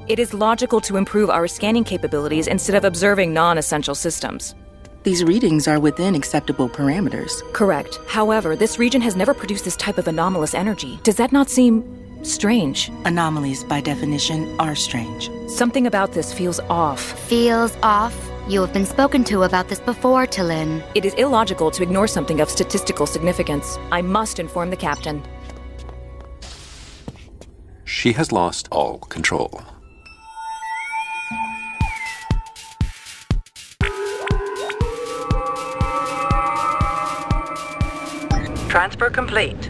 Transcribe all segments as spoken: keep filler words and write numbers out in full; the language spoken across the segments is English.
It is logical to improve our scanning capabilities instead of observing non-essential systems. These readings are within acceptable parameters. Correct. However, this region has never produced this type of anomalous energy. Does that not seem strange? Anomalies, by definition, are strange. Something about this feels off. Feels off? You have been spoken to about this before, T'Lyn. It is illogical to ignore something of statistical significance. I must inform the captain. She has lost all control. Transfer complete.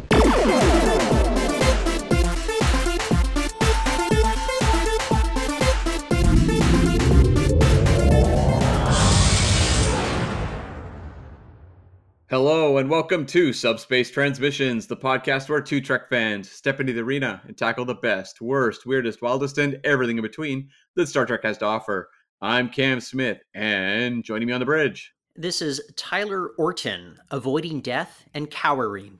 Hello and welcome to Subspace Transmissions, the podcast where two Trek fans step into the arena and tackle the best, worst, weirdest, wildest, and everything in between that Star Trek has to offer. I'm Cam Smith, and joining me on the bridge. This is Tyler Orton, avoiding death and cowering.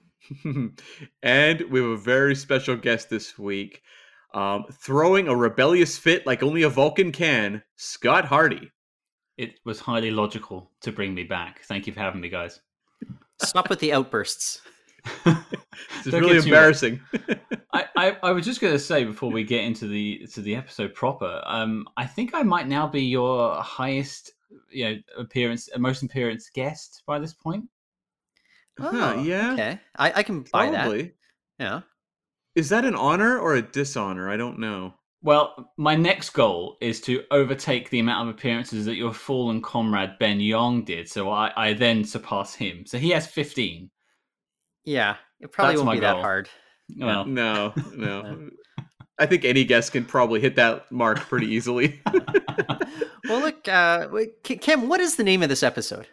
And we have a very special guest this week, um, throwing a rebellious fit like only a Vulcan can, Scott Hardy. It was highly logical to bring me back. Thank you for having me, guys. Stop with the outbursts. It's really embarrassing. I, I, I was just going to say before we get into the to the episode proper, um, I think I might now be your highest, you know, appearance, most appearance guest by this point. Oh, huh, yeah. Okay, I, I can buy Probably. that. Yeah. Is that an honor or a dishonor? I don't know. Well, my next goal is to overtake the amount of appearances that your fallen comrade Ben Young did, so I, I then surpass him. So he has fifteen. Yeah, it probably That's won't my be goal. that hard. Well, No, no. I think any guest can probably hit that mark pretty easily. Well, look, uh, wait, K- Kim, what is the name of this episode?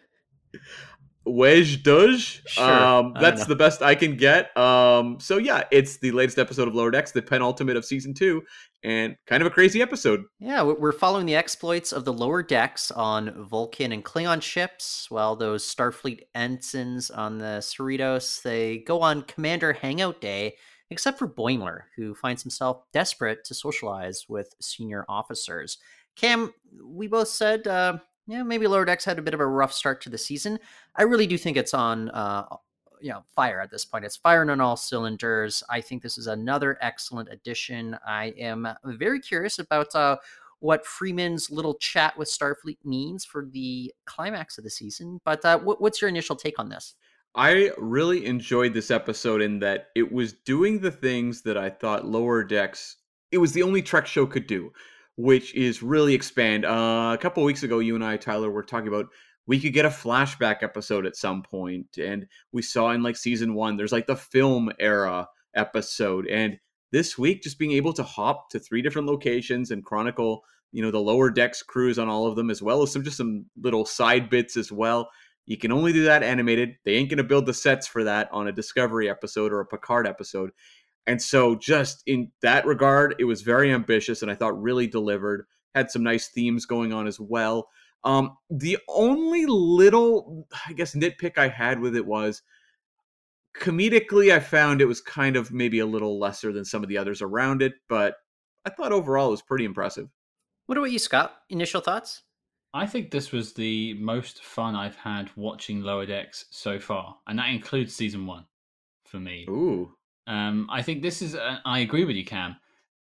Wedge Dudge. Sure, Um, I that's don't the best I can get. Um, so yeah, it's the latest episode of Lower Decks, the penultimate of season two, and kind of a crazy episode. Yeah, we- we're following the exploits of the lower decks on Vulcan and Klingon ships, while those Starfleet ensigns on the Cerritos, they go on Commander Hangout Day, except for Boimler, who finds himself desperate to socialize with senior officers. Cam, we both said, uh, yeah, maybe Lower Decks had a bit of a rough start to the season. I really do think it's on, uh, you know, fire at this point. It's firing on all cylinders. I think this is another excellent addition. I am very curious about uh, what Freeman's little chat with Starfleet means for the climax of the season. But uh, what, what's your initial take on this? I really enjoyed this episode in that it was doing the things that I thought Lower Decks, it was the only Trek show could do, which is really expand. Uh, a couple of weeks ago, you and I, Tyler, were talking about we could get a flashback episode at some point, and we saw in like season one, there's like the film era episode, and this week, just being able to hop to three different locations and chronicle, you know, the Lower Decks crews on all of them, as well as some just some little side bits as well. You can only do that animated. They ain't going to build the sets for that on a Discovery episode or a Picard episode. And so just in that regard, it was very ambitious and I thought really delivered. Had some nice themes going on as well. Um, the only little, I guess, nitpick I had with it was comedically, I found it was kind of maybe a little lesser than some of the others around it, but I thought overall it was pretty impressive. What about you, Scott? Initial thoughts? I think this was the most fun I've had watching Lower Decks so far, and that includes season one for me. Ooh. Um, I think this is, uh, I agree with you, Cam.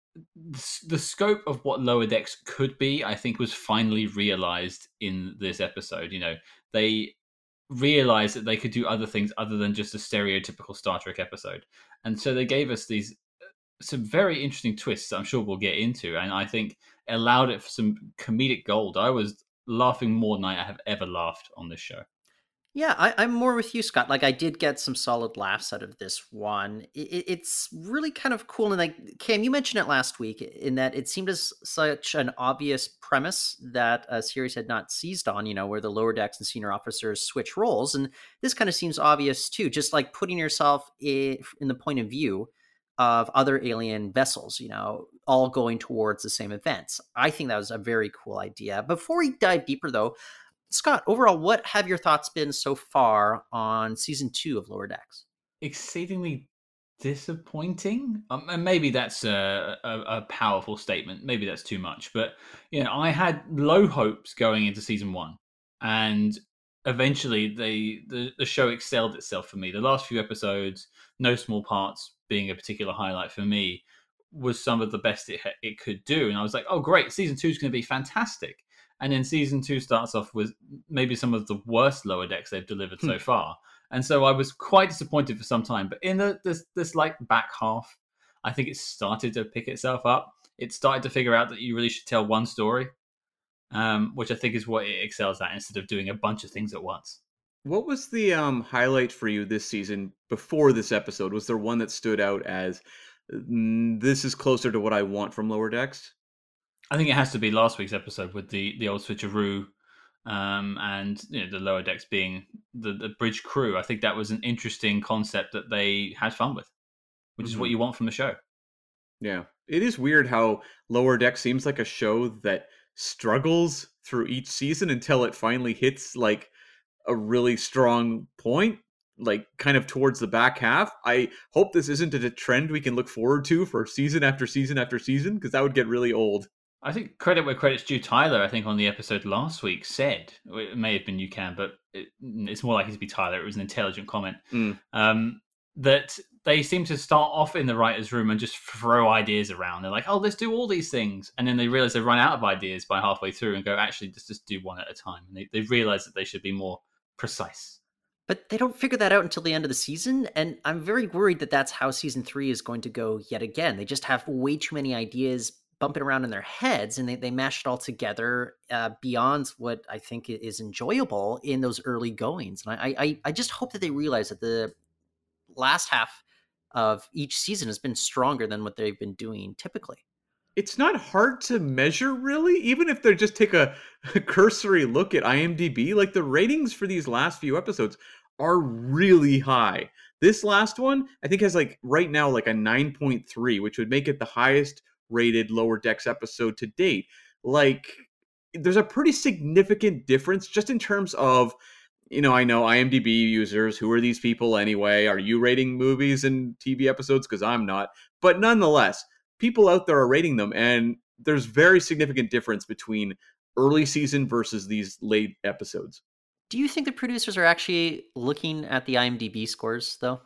The, the scope of what Lower Decks could be, I think, was finally realized in this episode. You know, they realized that they could do other things other than just a stereotypical Star Trek episode. And so they gave us these some very interesting twists that I'm sure we'll get into. And I think it allowed it for some comedic gold. I was laughing more than I have ever laughed on this show. Yeah, I, I'm more with you, Scott. Like, I did get some solid laughs out of this one. It, it's really kind of cool. And like, Cam, you mentioned it last week in that it seemed as such an obvious premise that a series had not seized on, you know, where the lower decks and senior officers switch roles. And this kind of seems obvious too, just like putting yourself in, in the point of view of other alien vessels, you know, all going towards the same events. I think that was a very cool idea. Before we dive deeper, though, Scott, overall, what have your thoughts been so far on season two of Lower Decks? Exceedingly disappointing. Um, and maybe that's a, a, a powerful statement. Maybe that's too much. But you know, I had low hopes going into season one, and eventually they the, the show excelled itself for me. The last few episodes, No Small Parts being a particular highlight for me, was some of the best it it could do. And I was like, oh great, season two is going to be fantastic. And then season two starts off with maybe some of the worst Lower Decks they've delivered so far. And so I was quite disappointed for some time. But in the, this this like back half, I think it started to pick itself up. It started to figure out that you really should tell one story, um, which I think is what it excels at instead of doing a bunch of things at once. What was the um, highlight for you this season before this episode? Was there one that stood out as, mm, this is closer to what I want from Lower Decks? I think it has to be last week's episode with the, the old switcheroo, um, and you know, the Lower Decks being the, the bridge crew. I think that was an interesting concept that they had fun with, which mm-hmm. is what you want from the show. Yeah. It is weird how Lower Decks seems like a show that struggles through each season until it finally hits like a really strong point, like kind of towards the back half. I hope this isn't a trend we can look forward to for season after season after season, because that would get really old. I think credit where credit's due. Tyler, I think on the episode last week said, it may have been you can, but it, it's more likely to be Tyler. It was an intelligent comment. Mm. Um, that they seem to start off in the writer's room and just throw ideas around. They're like, oh, let's do all these things. And then they realize they run out of ideas by halfway through and go, actually, just, just do one at a time. And they, they realize that they should be more precise. But they don't figure that out until the end of the season, and I'm very worried that that's how season three is going to go yet again. They just have way too many ideas bumping around in their heads, and they, they mash it all together uh, beyond what I think is enjoyable in those early goings. And I, I, I just hope that they realize that the last half of each season has been stronger than what they've been doing typically. It's not hard to measure, really, even if they just take a, a cursory look at IMDb. Like, the ratings for these last few episodes are really high. This last one, I think, has like right now like a nine point three, which would make it the highest rated Lower Decks episode to date. Like, there's a pretty significant difference just in terms of, you know, I know IMDb users, who are these people anyway? Are you rating movies and T V episodes? Because I'm not. But nonetheless, people out there are rating them, and there's very significant difference between early season versus these late episodes. Do you think the producers are actually looking at the IMDb scores, though?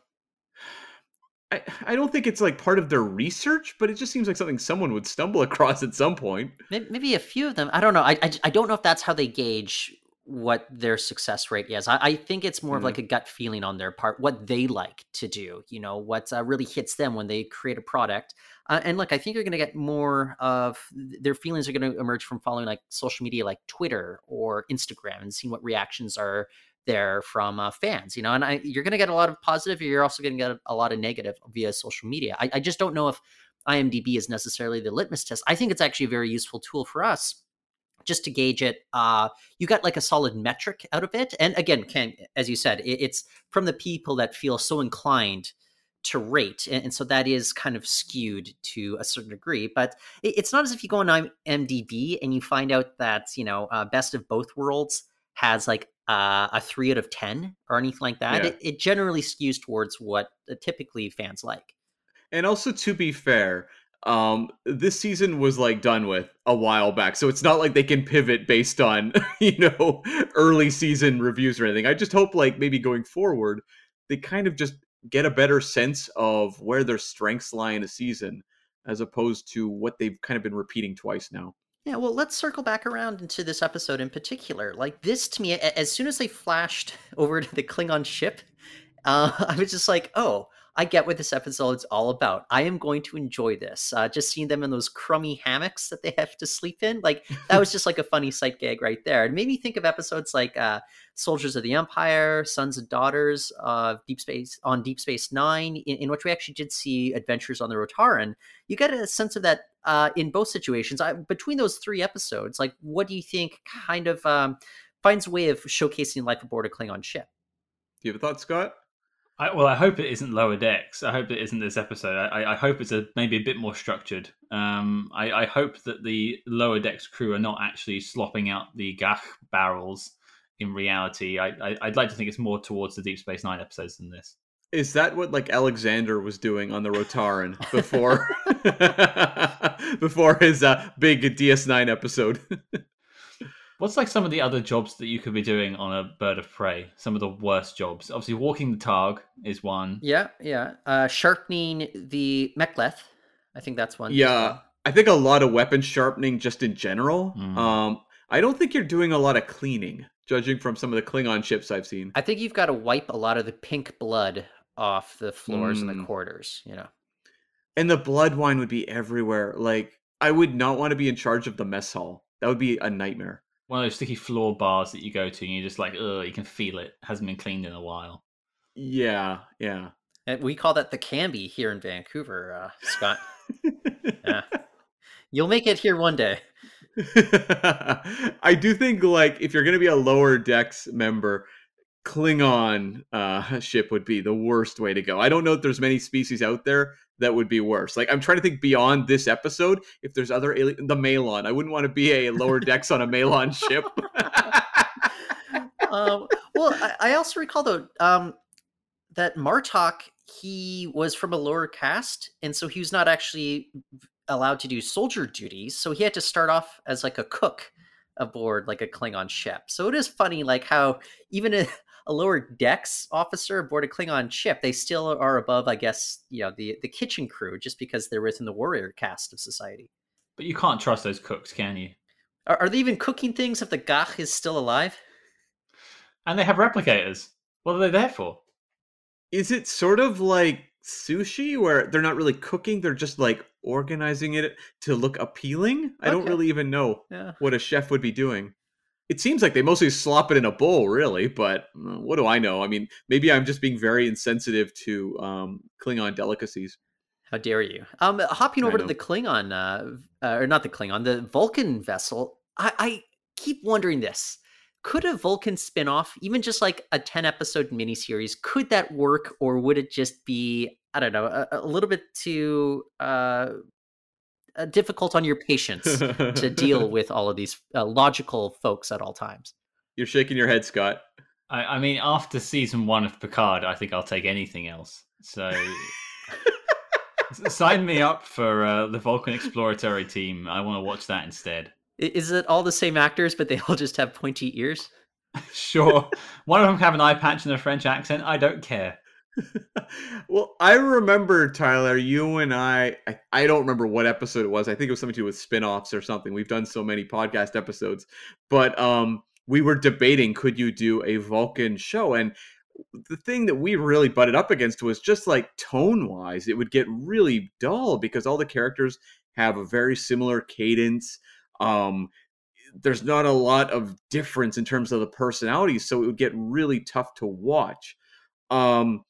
I, I don't think it's like part of their research, but it just seems like something someone would stumble across at some point. Maybe a few of them. I don't know. I, I, I don't know if that's how they gauge what their success rate is. I, I think it's more mm. of like a gut feeling on their part, what they like to do, you know, what uh, really hits them when they create a product. Uh, and look, I think you're going to get more of their feelings are going to emerge from following like social media, like Twitter or Instagram, and seeing what reactions are there from uh, fans, you know, and I, you're going to get a lot of positive. You're also going to get a lot of negative via social media. I, I just don't know if IMDb is necessarily the litmus test. I think it's actually a very useful tool for us just to gauge it. Uh, you got like a solid metric out of it. And again, Ken, as you said, it, it's from the people that feel so inclined to rate. And, and so that is kind of skewed to a certain degree, but it, it's not as if you go on IMDb and you find out that, you know, uh, Best of Both Worlds has like uh, a three out of ten or anything like that. Yeah. It, it generally skews towards what uh, typically fans like. And also, to be fair, um, this season was like done with a while back, so it's not like they can pivot based on, you know, early season reviews or anything. I just hope like maybe going forward, they kind of just get a better sense of where their strengths lie in a season, as opposed to what they've kind of been repeating twice now. Yeah, well, let's circle back around into this episode in particular. Like, this to me, as soon as they flashed over to the Klingon ship, uh, I was just like, oh, I get what this episode is all about. I am going to enjoy this. Uh, just seeing them in those crummy hammocks that they have to sleep in, like, that was just like a funny sight gag right there. It made me think of episodes like uh, Soldiers of the Empire, Sons and Daughters of Deep Space on Deep Space Nine, in, in which we actually did see adventures on the Rotaran. You get a sense of that uh, in both situations. I, between those three episodes, like, what do you think kind of um, finds a way of showcasing life aboard a Klingon ship? Do you have a thought, Scott? I, well, I hope it isn't Lower Decks. I hope it isn't this episode. I, I hope it's a maybe a bit more structured. Um, I, I hope that the Lower Decks crew are not actually slopping out the Gach barrels in reality. I, I, I'd like to think it's more towards the Deep Space Nine episodes than this. Is that what like Alexander was doing on the Rotaran before before his uh, big D S nine episode? What's like some of the other jobs that you could be doing on a bird of prey? Some of the worst jobs. Obviously, walking the targ is one. Yeah, yeah. Uh, sharpening the mek'leth. I think that's one. Yeah, I think a lot of weapon sharpening just in general. Mm. Um, I don't think you're doing a lot of cleaning, judging from some of the Klingon ships I've seen. I think you've got to wipe a lot of the pink blood off the floors and the Mm. quarters, you know. And the blood wine would be everywhere. Like, I would not want to be in charge of the mess hall. That would be a nightmare. One of those sticky floor bars that you go to and you're just like, ugh, you can feel it. Hasn't been cleaned in a while. Yeah, yeah. And we call that the Canby here in Vancouver, uh, Scott. Yeah. You'll make it here one day. I do think, like, if you're going to be a lower decks member, Klingon uh, ship would be the worst way to go. I don't know if there's many species out there that would be worse. Like, I'm trying to think beyond this episode. If there's other alien, the Malon, I wouldn't want to be a lower decks on a Malon ship. um, well, I, I also recall though um, that Martok, he was from a lower caste, and so he was not actually allowed to do soldier duties. So he had to start off as like a cook aboard like a Klingon ship. So it is funny, like how even a, a lower decks officer aboard a Klingon ship, they still are above, I guess, you know, the the kitchen crew, just because they're within the warrior caste of society. But you can't trust those cooks, can you? Are, are they even cooking things if the Gach is still alive? And they have replicators. What are they there for? Is it sort of like sushi where they're not really cooking, they're just like organizing it to look appealing? I don't Okay. really even know Yeah. what a chef would be doing. It seems like they mostly slop it in a bowl, really, but uh, what do I know? I mean, maybe I'm just being very insensitive to um, Klingon delicacies. How dare you? Um, hopping I over to know. the Klingon, uh, uh, or not the Klingon, the Vulcan vessel. I, I keep wondering this: could a Vulcan spin-off, even just like a ten episode miniseries, could that work, or would it just be, I don't know, a, a little bit too uh, uh, difficult on your patience to deal with all of these uh, logical folks at all times? You're shaking your head, Scott. I, I mean, after season one of Picard, I think I'll take anything else. So s- sign me up for uh, the Vulcan exploratory team. I want to watch that instead. I- Is it all the same actors, but they all just have pointy ears? Sure. One of them have an eye patch and a French accent. I don't care. Well, I remember, Tyler, you and I, I, I don't remember what episode it was. I think it was something to do with spin-offs or something. We've done so many podcast episodes. But um, we were debating, could you do a Vulcan show? And the thing that we really butted up against was just like tone-wise, it would get really dull because all the characters have a very similar cadence. Um, there's not a lot of difference in terms of the personalities, so it would get really tough to watch. Um,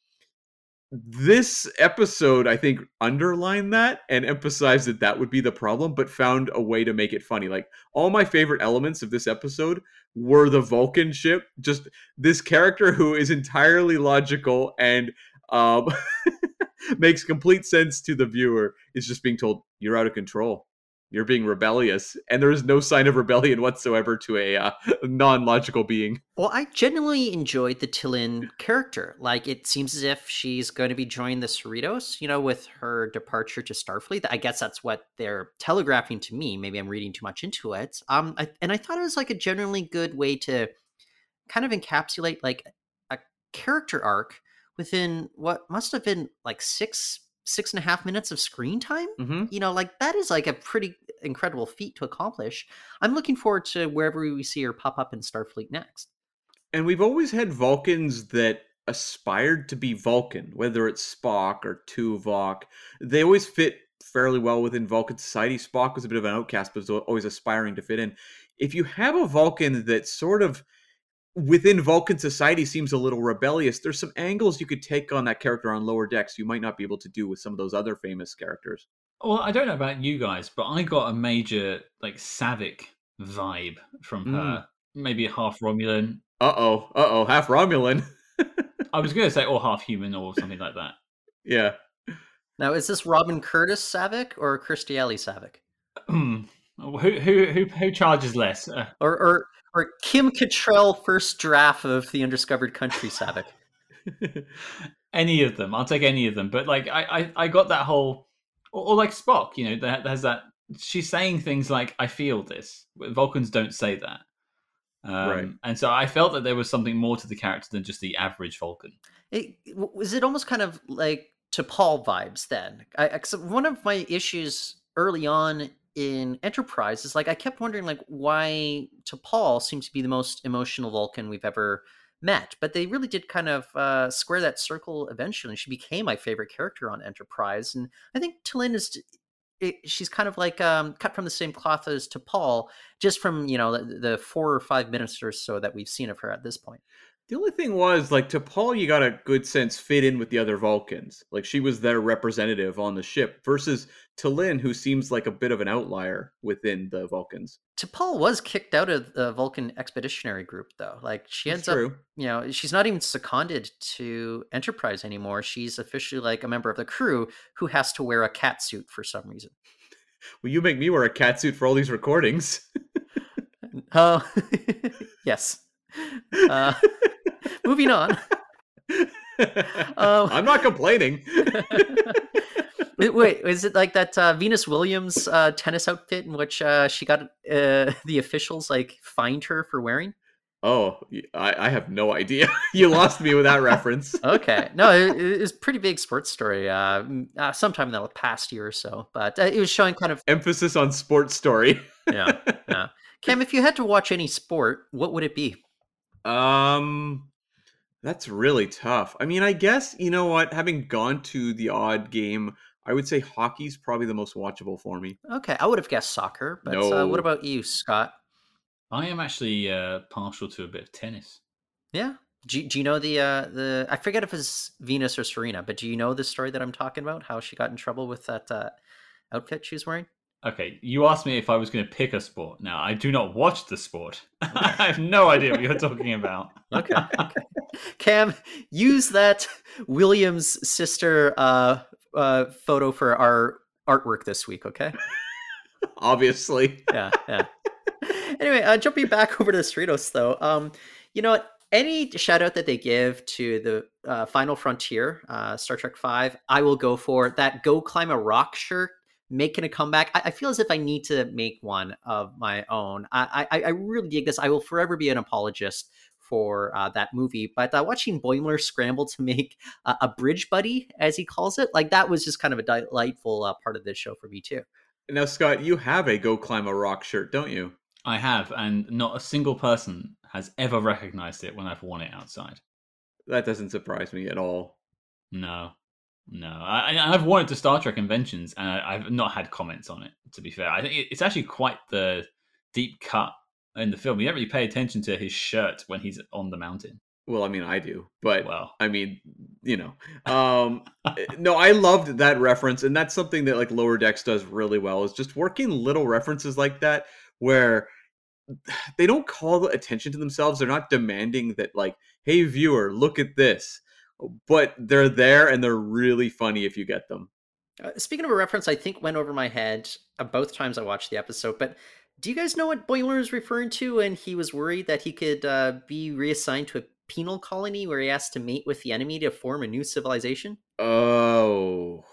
this episode, I think, underlined that and emphasized that that would be the problem, but found a way to make it funny. Like, all my favorite elements of this episode were the Vulcan ship, just this character who is entirely logical and um, makes complete sense to the viewer, is just being told, you're out of control. You're being rebellious. And there is no sign of rebellion whatsoever to a uh, non-logical being. Well, I genuinely enjoyed the Tillin character. Like, it seems as if she's going to be joining the Cerritos, you know, with her departure to Starfleet. I guess that's what they're telegraphing to me. Maybe I'm reading too much into it. Um, I, and I thought it was like a genuinely good way to kind of encapsulate like a character arc within what must have been like six, six and a half minutes of screen time. Mm-hmm. You know, like that is like a pretty incredible feat to accomplish. I'm looking forward to wherever we see her pop up in Starfleet next. And we've always had Vulcans that aspired to be Vulcan, whether it's Spock or Tuvok. They always fit fairly well within Vulcan society. Spock was a bit of an outcast, but was always aspiring to fit in. If you have a Vulcan that sort of within Vulcan society seems a little rebellious, there's some angles you could take on that character on Lower Decks you might not be able to do with some of those other famous characters. Well, I don't know about you guys, but I got a major like Savick vibe from Mm. her. Maybe a half Romulan. Uh-oh, uh-oh, half Romulan. I was going to say, or half human, or something like that. Yeah. Now, is this Robin Curtis Savick or Kirstie Alley Savick? Hmm. who, who who who charges less? Uh, Or, or or Kim Cattrall first draft of the Undiscovered Country Savick? Any of them. I'll take any of them. But like, I, I, I got that whole, or, or like Spock, you know, that has that. She's saying things like, "I feel this." Vulcans don't say that, um, Right. and so I felt that there was something more to the character than just the average Vulcan. It, was it almost kind of like T'Pol vibes then? I, I- 'cause one of my issues early on in Enterprise is like I kept wondering like why T'Pol seems to be the most emotional Vulcan we've ever met, but they really did kind of uh, square that circle eventually. She became my favorite character on Enterprise, and I think T'Lyn is. It, she's kind of like um, cut from the same cloth as T'Pol, just from you know the, the four or five minutes or so that we've seen of her at this point. The only thing was, like, T'Pol, you got a good sense fit in with the other Vulcans. Like, she was their representative on the ship, versus T'Lyn, who seems like a bit of an outlier within the Vulcans. T'Pol was kicked out of the Vulcan Expeditionary Group, though. Like, she That's ends up, true. you know, she's not even seconded to Enterprise anymore. She's officially like a member of the crew who has to wear a cat suit for some reason. Well, you make me wear a catsuit for all these recordings. Oh, yes. Uh, moving on. Um, I'm not complaining. Wait, wait, is it like that uh, Venus Williams uh, tennis outfit in which uh, she got uh, the officials like fined her for wearing? Oh, I, I have no idea. You lost me with that reference. Okay, no, it, it was a pretty big sports story. Uh, m- uh, sometime in the past year or so, but uh, it was showing kind of Emphasis on sports story. yeah, yeah. Cam, if you had to watch any sport, what would it be? Um, that's really tough. I mean, I guess, you know what? Having gone to the odd game, I would say hockey's probably the most watchable for me. Okay, I would have guessed soccer, but uh, No. what about you, Scott? I am actually uh, partial to a bit of tennis. Yeah. Do, do you know the uh, the? I forget if it's Venus or Serena, but do you know the story that I'm talking about? How she got in trouble with that uh, outfit she was wearing? Okay, you asked me if I was going to pick a sport. Now, I do not watch the sport. I have no idea what you're talking about. Okay. okay. Cam, use that Williams sister uh, uh, photo for our artwork this week, okay? Obviously. Yeah, yeah. Anyway, uh, jumping back over to the Cerritos, though, um, you know what? Any shout out that they give to the uh, Final Frontier, uh, Star Trek Five, I will go for that. Go climb a rock shirt, making a comeback. I, I feel as if I need to make one of my own. I, I, I really dig this. I will forever be an apologist for uh, that movie. But uh, watching Boimler scramble to make uh, a bridge buddy, as he calls it, like that was just kind of a delightful uh, part of this show for me too. Now, Scott, you have a Go Climb a Rock shirt, don't you? I have, and not a single person has ever recognized it when I've worn it outside. That doesn't surprise me at all. No, no. I, I- I've worn it to Star Trek conventions, and I, I've not had comments on it, to be fair. I think it- it's actually quite the deep cut in the film. You don't really pay attention to his shirt when he's on the mountain. Well, I mean, I do, but Well, I mean, you know, um, no, I loved that reference, and that's something that like Lower Decks does really well is just working little references like that where they don't call attention to themselves. They're not demanding that, like, hey, viewer, look at this, but they're there and they're really funny if you get them. Uh, speaking of a reference, I think went over my head uh, both times I watched the episode, but do you guys know what Boimler is referring to when he was worried that he could uh, be reassigned to a penal colony where he has to mate with the enemy to form a new civilization? Oh,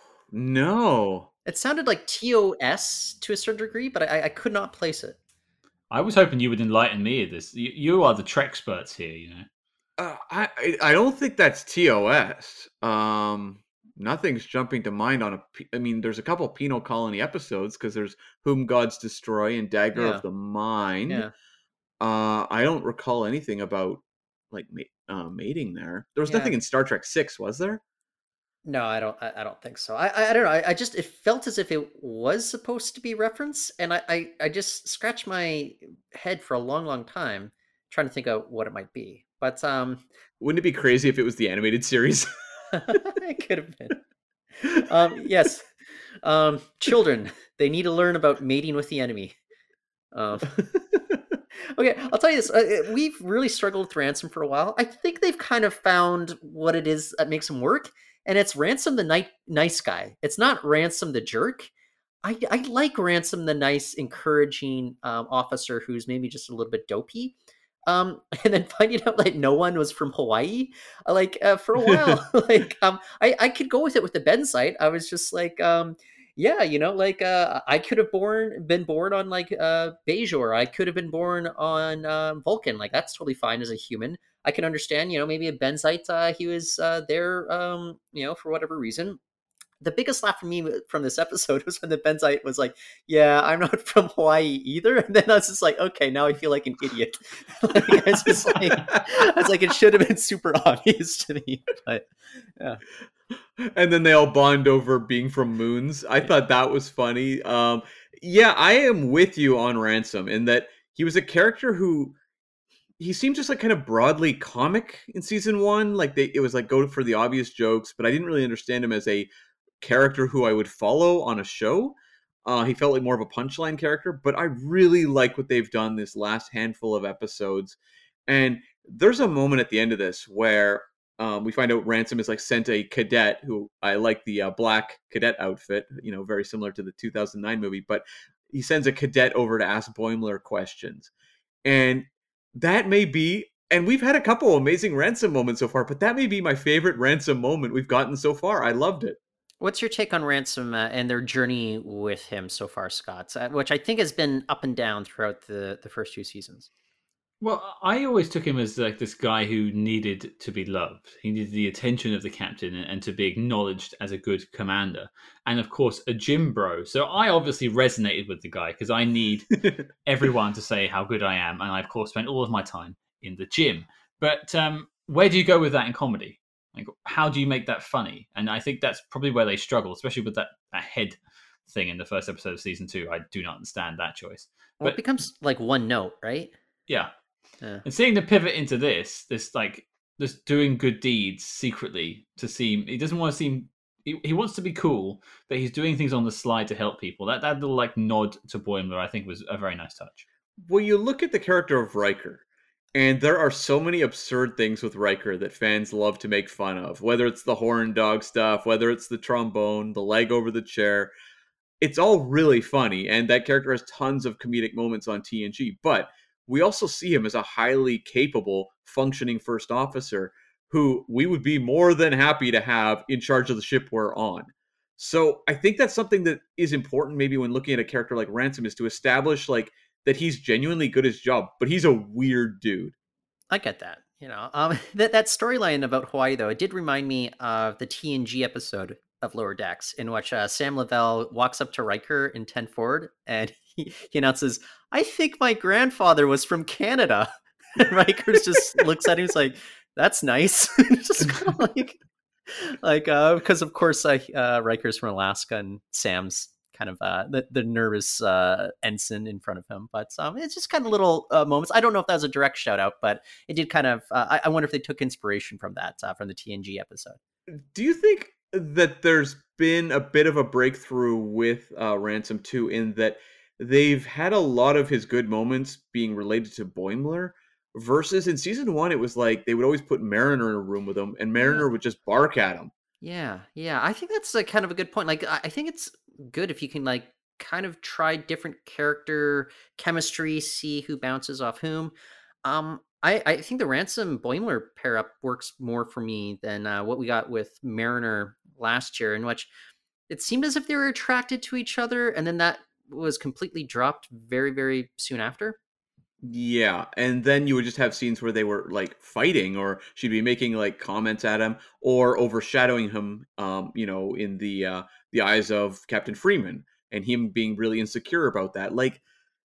no. It sounded like T O S to a certain degree, but I, I could not place it. I was hoping you would enlighten me of this. You, you are the Trek experts here, you know. Uh, I I I don't think that's T O S. Um, nothing's jumping to mind on a. pe- I mean, there's a couple penal colony episodes because there's Whom Gods Destroy and Dagger Yeah. of the Mind. Yeah. Uh, I don't recall anything about like ma- uh, mating there. There was Yeah. nothing in Star Trek Six, was there? No, I don't. I, I don't think so. I, I, I don't know. I, I just it felt as if it was supposed to be reference, and I, I, I just scratched my head for a long, long time trying to think of what it might be. But um, Wouldn't it be crazy if it was the animated series? it could have been. Um, yes. Um, children, they need to learn about mating with the enemy. Um, okay, I'll tell you this. Uh, we've really struggled with Ransom for a while. I think they've kind of found what it is that makes them work, and it's Ransom the ni- nice guy. It's not Ransom the jerk. I, I like Ransom the nice, encouraging um, officer who's maybe just a little bit dopey. Um, and then finding out that no one was from Hawaii, uh, like uh, for a while, like um, I I could go with it with the Benzite. I was just like, um, yeah, you know, like uh, I could have born been born on like uh Bajor. I could have been born on um, Vulcan. Like that's totally fine as a human. I can understand, you know, maybe a Benzite. Uh, he was uh, there, um, you know, for whatever reason. The biggest laugh for me from this episode was when the Benzite was like, "Yeah, I'm not from Hawaii either," and then I was just like, "Okay, now I feel like an idiot." Like, I was just like, I was like, it should have been super obvious to me, but yeah. And then they all bond over being from moons. I thought that was funny. Um, yeah, I am with you on Ransom in that he was a character who he seemed just like kind of broadly comic in season one. Like they, it was like go for the obvious jokes, but I didn't really understand him as a character who I would follow on a show. Uh, he felt like more of a punchline character, but I really like what they've done this last handful of episodes. And there's a moment at the end of this where um, we find out Ransom is like sent a cadet who I like the uh, black cadet outfit, you know, very similar to the two thousand nine movie, but he sends a cadet over to ask Boimler questions. And that may be, and we've had a couple amazing Ransom moments so far, but that may be my favorite Ransom moment we've gotten so far. I loved it. What's your take on Ransom uh, and their journey with him so far, Scott? Uh, which I think has been up and down throughout the, the first two seasons. Well, I always took him as like this guy who needed to be loved. He needed the attention of the captain and to be acknowledged as a good commander. And of course, a gym bro. So I obviously resonated with the guy because I need everyone to say how good I am. And I, of course, spent all of my time in the gym. But um, where do you go with that in comedy? Like, how do you make that funny? And I think that's probably where they struggle, especially with that, that head thing in the first episode of season two. I do not understand that choice. Well, but it becomes like one note, right? Yeah. Yeah. And seeing the pivot into this, this like this doing good deeds secretly to seem, he doesn't want to seem, he, he wants to be cool, but he's doing things on the slide to help people. That that little like nod to Boimler, I think, was a very nice touch. Well, you look at the character of Riker, and there are so many absurd things with Riker that fans love to make fun of. Whether it's the horn dog stuff, whether it's the trombone, the leg over the chair, it's all really funny, and that character has tons of comedic moments on T N G. But we also see him as a highly capable, functioning first officer who we would be more than happy to have in charge of the ship we're on. So I think that's something that is important maybe when looking at a character like Ransom, is to establish like that he's genuinely good at his job, but he's a weird dude. I get that. You know, um, that that storyline about Hawaii, though, it did remind me of the T N G episode of Lower Decks, in which uh, Sam Lavelle walks up to Riker in ten Forward, and he, he announces, "I think my grandfather was from Canada." And Riker just looks at him, he's like, "That's nice." Just kind of like, like, uh, because of course, uh, uh, Riker's from Alaska, and Sam's kind of uh, the, the nervous uh, ensign in front of him. But um, it's just kind of little uh, moments. I don't know if that was a direct shout out, but it did kind of, uh, I, I wonder if they took inspiration from that, uh, from the T N G episode. Do you think that there's been a bit of a breakthrough with uh, Ransom two in that they've had a lot of his good moments being related to Boimler, versus in season one, it was like they would always put Mariner in a room with him, and Mariner yeah. would just bark at him. Yeah, yeah. I think that's a kind of a good point. Like, I think it's good if you can like kind of try different character chemistry, see who bounces off whom. Um, I, I think the Ransom Boimler pair up works more for me than uh, what we got with Mariner last year, in which it seemed as if they were attracted to each other, and then that was completely dropped very, very soon after. Yeah, and then you would just have scenes where they were like fighting, or she'd be making like comments at him, or overshadowing him, um, you know, in the uh, the eyes of Captain Freeman, and him being really insecure about that. Like,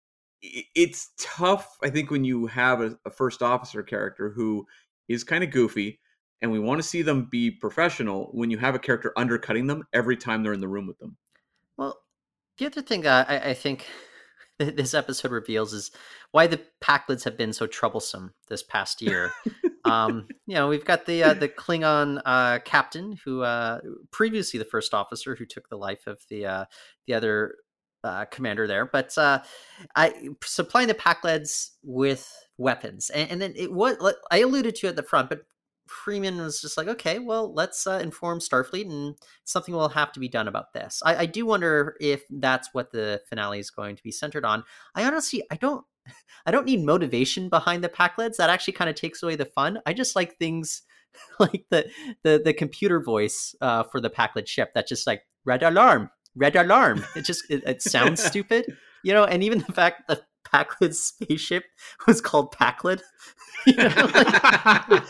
it's tough, I think, when you have a, a first officer character who is kind of goofy, and we want to see them be professional, when you have a character undercutting them every time they're in the room with them. Well, the other thing uh, I, I think this episode reveals is why the Pakleds have been so troublesome this past year. um, you know, we've got the uh, the Klingon uh, captain, who uh, previously the first officer who took the life of the uh, the other uh, commander there, but uh, I supplying the Pakleds with weapons, and, and then it was I alluded to it at the front, but Freeman was just like, okay, well, let's uh, inform Starfleet, and something will have to be done about this. I, I do wonder if that's what the finale is going to be centered on. I honestly, I don't I don't need motivation behind the Pakleds. That actually kind of takes away the fun. I just like things like the the the computer voice uh, for the Pakled ship that's just like red alarm, red alarm. It just it, it sounds stupid, you know. And even the fact that Pakled spaceship was called Pakled. You know, like,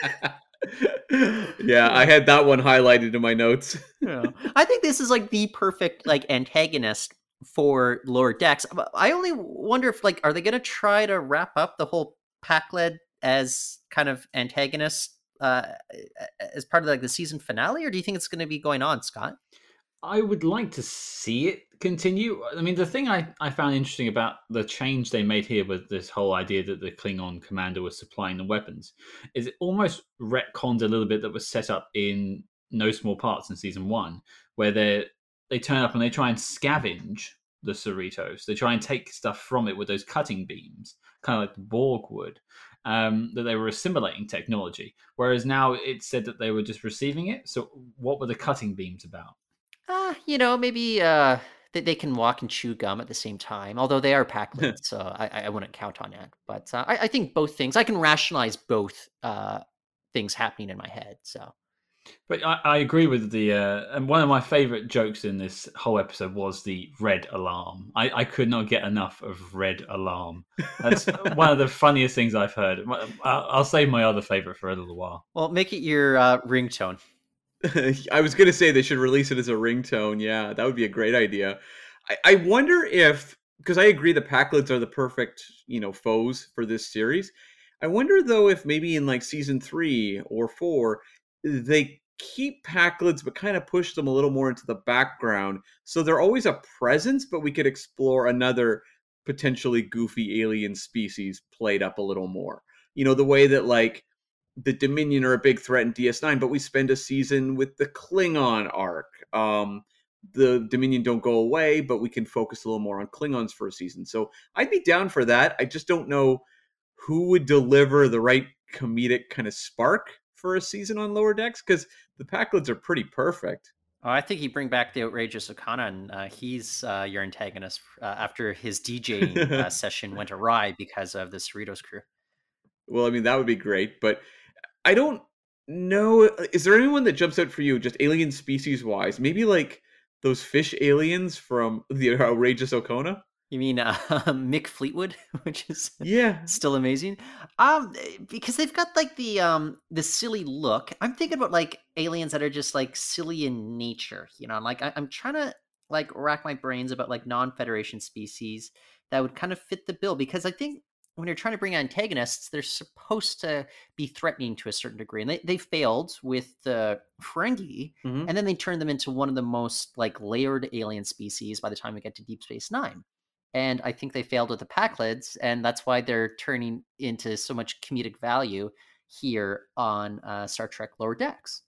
yeah, I had that one highlighted in my notes. you know, I think this is like the perfect like antagonist for Lower Decks. I only wonder if like are they going to try to wrap up the whole Pakled as kind of antagonist uh, as part of like the season finale, or do you think it's going to be going on, Scott? I would like to see it continue. I mean, the thing I, I found interesting about the change they made here with this whole idea that the Klingon commander was supplying the weapons is it almost retconned a little bit that was set up in No Small Parts in season one, where they they turn up and they try and scavenge the Cerritos. They try and take stuff from it with those cutting beams, kind of like the Borg would, um, that they were assimilating technology. Whereas now it said that they were just receiving it. So what were the cutting beams about? Uh, you know, maybe uh, they, they can walk and chew gum at the same time, although they are Pakleds, so I, I wouldn't count on that. But uh, I, I think both things, I can rationalize both uh, things happening in my head, so. But I, I agree with the, uh, and one of my favorite jokes in this whole episode was the red alarm. I, I could not get enough of red alarm. That's one of the funniest things I've heard. I'll, I'll save my other favorite for a little while. Well, make it your uh, ringtone. I was going to say they should release it as a ringtone. Yeah, that would be a great idea. I, I wonder if, because I agree the Pakleds are the perfect, you know, foes for this series. I wonder, though, if maybe in like season three or four, they keep Pakleds but kind of push them a little more into the background. So they're always a presence, but we could explore another potentially goofy alien species played up a little more. You know, the way that like, the Dominion are a big threat in D S nine, but we spend a season with the Klingon arc. Um, the Dominion don't go away, but we can focus a little more on Klingons for a season. So I'd be down for that. I just don't know who would deliver the right comedic kind of spark for a season on Lower Decks, because the Pakleds are pretty perfect. Oh, I think you bring back the outrageous Okana, and uh, he's uh, your antagonist uh, after his DJing uh, session went awry because of the Cerritos crew. Well, I mean, that would be great, but I don't know. Is there anyone that jumps out for you, just alien species wise? Maybe like those fish aliens from the outrageous Okona? You mean uh, Mick Fleetwood, which is yeah still amazing. Um, because they've got like the um the silly look. I'm thinking about like aliens that are just like silly in nature. You know, like I, I'm trying to like rack my brains about like non-Federation species that would kind of fit the bill, because I think when you're trying to bring antagonists, they're supposed to be threatening to a certain degree. And they, they failed with the Ferengi, mm-hmm. and then they turned them into one of the most like layered alien species by the time we get to Deep Space Nine. And I think they failed with the Pakleds, and that's why they're turning into so much comedic value here on uh, Star Trek Lower Decks.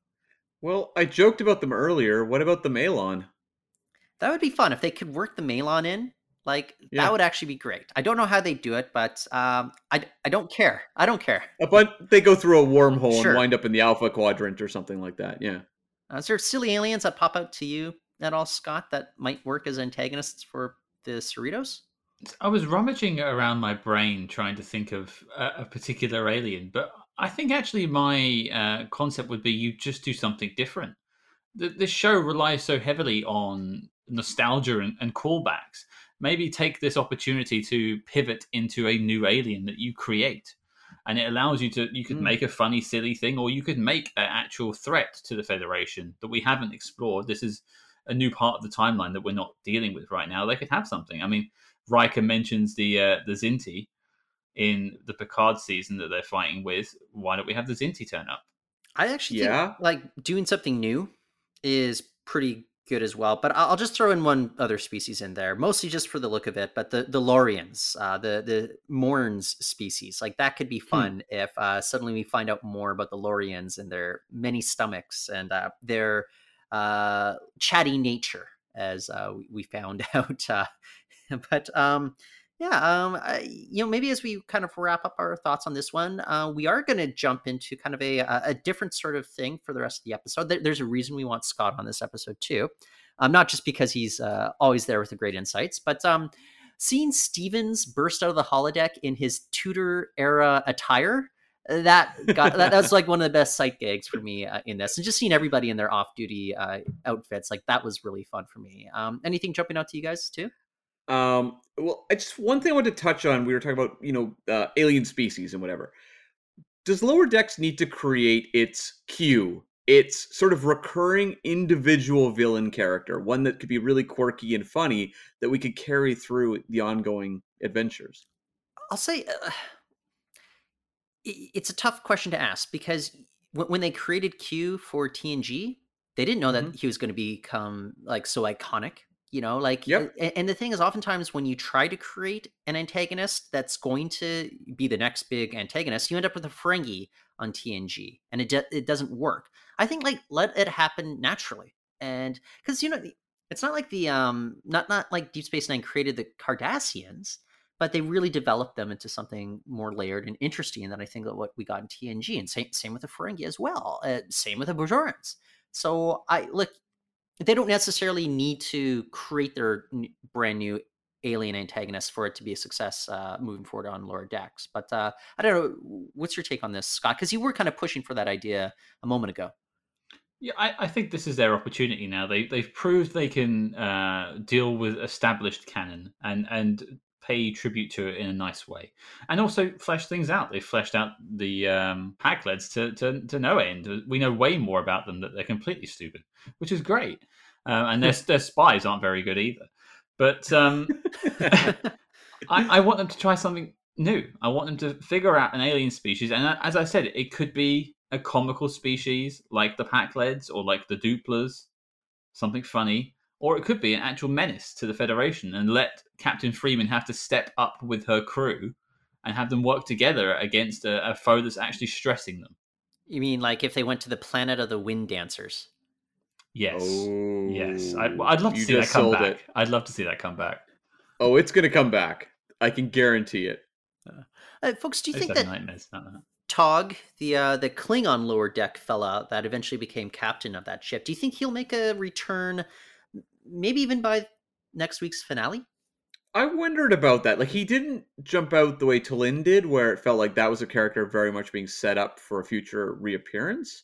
Well, I joked about them earlier. What about the Malon? That would be fun if they could work the Malon in. Like, yeah. That would actually be great. I don't know how they do it, but um, I, I don't care. I don't care. But they go through a wormhole sure. and wind up in the Alpha Quadrant or something like that, yeah. Uh, is there silly aliens that pop out to you at all, Scott, that might work as antagonists for the Cerritos? I was rummaging around my brain trying to think of a, a particular alien, but I think actually my uh, concept would be you just do something different. The, this show relies so heavily on nostalgia and, and callbacks. Maybe take this opportunity to pivot into a new alien that you create. And it allows you to, you could mm. make a funny, silly thing, or you could make an actual threat to the Federation that we haven't explored. This is a new part of the timeline that we're not dealing with right now. They could have something. I mean, Riker mentions the uh, the Zinti in the Picard season that they're fighting with. Why don't we have the Zinti turn up? I actually yeah. think like doing something new is pretty good as well, but I'll just throw in one other species in there, mostly just for the look of it. But the the Lorians, uh, the the Morns species, like that could be fun hmm. if uh, suddenly we find out more about the Lorians and their many stomachs and uh, their uh, chatty nature, as uh, we, we found out. Uh, but um, yeah, um, I, you know, maybe as we kind of wrap up our thoughts on this one, uh, we are going to jump into kind of a a different sort of thing for the rest of the episode. There, there's a reason we want Scott on this episode too, um, not just because he's uh, always there with the great insights, but um, seeing Stevens burst out of the holodeck in his Tudor era attire, that got that, that was like one of the best sight gags for me uh, in this, and just seeing everybody in their off-duty uh, outfits, like that was really fun for me. Um, anything jumping out to you guys too? Um, well, I just one thing I wanted to touch on. We were talking about, you know, uh, alien species and whatever. Does Lower Decks need to create its Q, its sort of recurring individual villain character, one that could be really quirky and funny that we could carry through the ongoing adventures? I'll say uh, it's a tough question to ask, because w- when they created Q for T N G, they didn't know Mhm. that he was going to become like so iconic. You know, like, Yep. a- and the thing is, oftentimes when you try to create an antagonist that's going to be the next big antagonist, you end up with a Ferengi on T N G, and it do- it doesn't work. I think like let it happen naturally, and because you know it's not like the um not not like Deep Space Nine created the Cardassians, but they really developed them into something more layered and interesting than I think that what we got in T N G, and same same with the Ferengi as well, uh, same with the Bajorans. So I look. They don't necessarily need to create their n- brand new alien antagonist for it to be a success uh, moving forward on Lower Decks. But uh, I don't know. What's your take on this, Scott? Because you were kind of pushing for that idea a moment ago. Yeah, I, I think this is their opportunity now. They they've proved they can uh, deal with established canon and and pay tribute to it in a nice way, and also flesh things out. They've fleshed out the um, Packleds to, to to no end. We know way more about them that they're completely stupid, which is great. Uh, and their their spies aren't very good either. But um, I, I want them to try something new. I want them to figure out an alien species, and as I said, it could be a comical species like the Packleds or like the Duplers, something funny, or it could be an actual menace to the Federation, and let Captain Freeman have to step up with her crew and have them work together against a, a foe that's actually stressing them. You mean like if they went to the planet of the Wind Dancers? Yes. Oh, yes. I, I'd love to you see that just come sold back. it. I'd love to see that come back. Oh, it's going to come back. I can guarantee it. Uh, folks, do you I think used to that have nightmares about that. Tog, the uh, the Klingon lower deck fella that eventually became captain of that ship, do you think he'll make a return, m- maybe even by next week's finale? I wondered about that. Like, he didn't jump out the way T'Lyn did, where it felt like that was a character very much being set up for a future reappearance.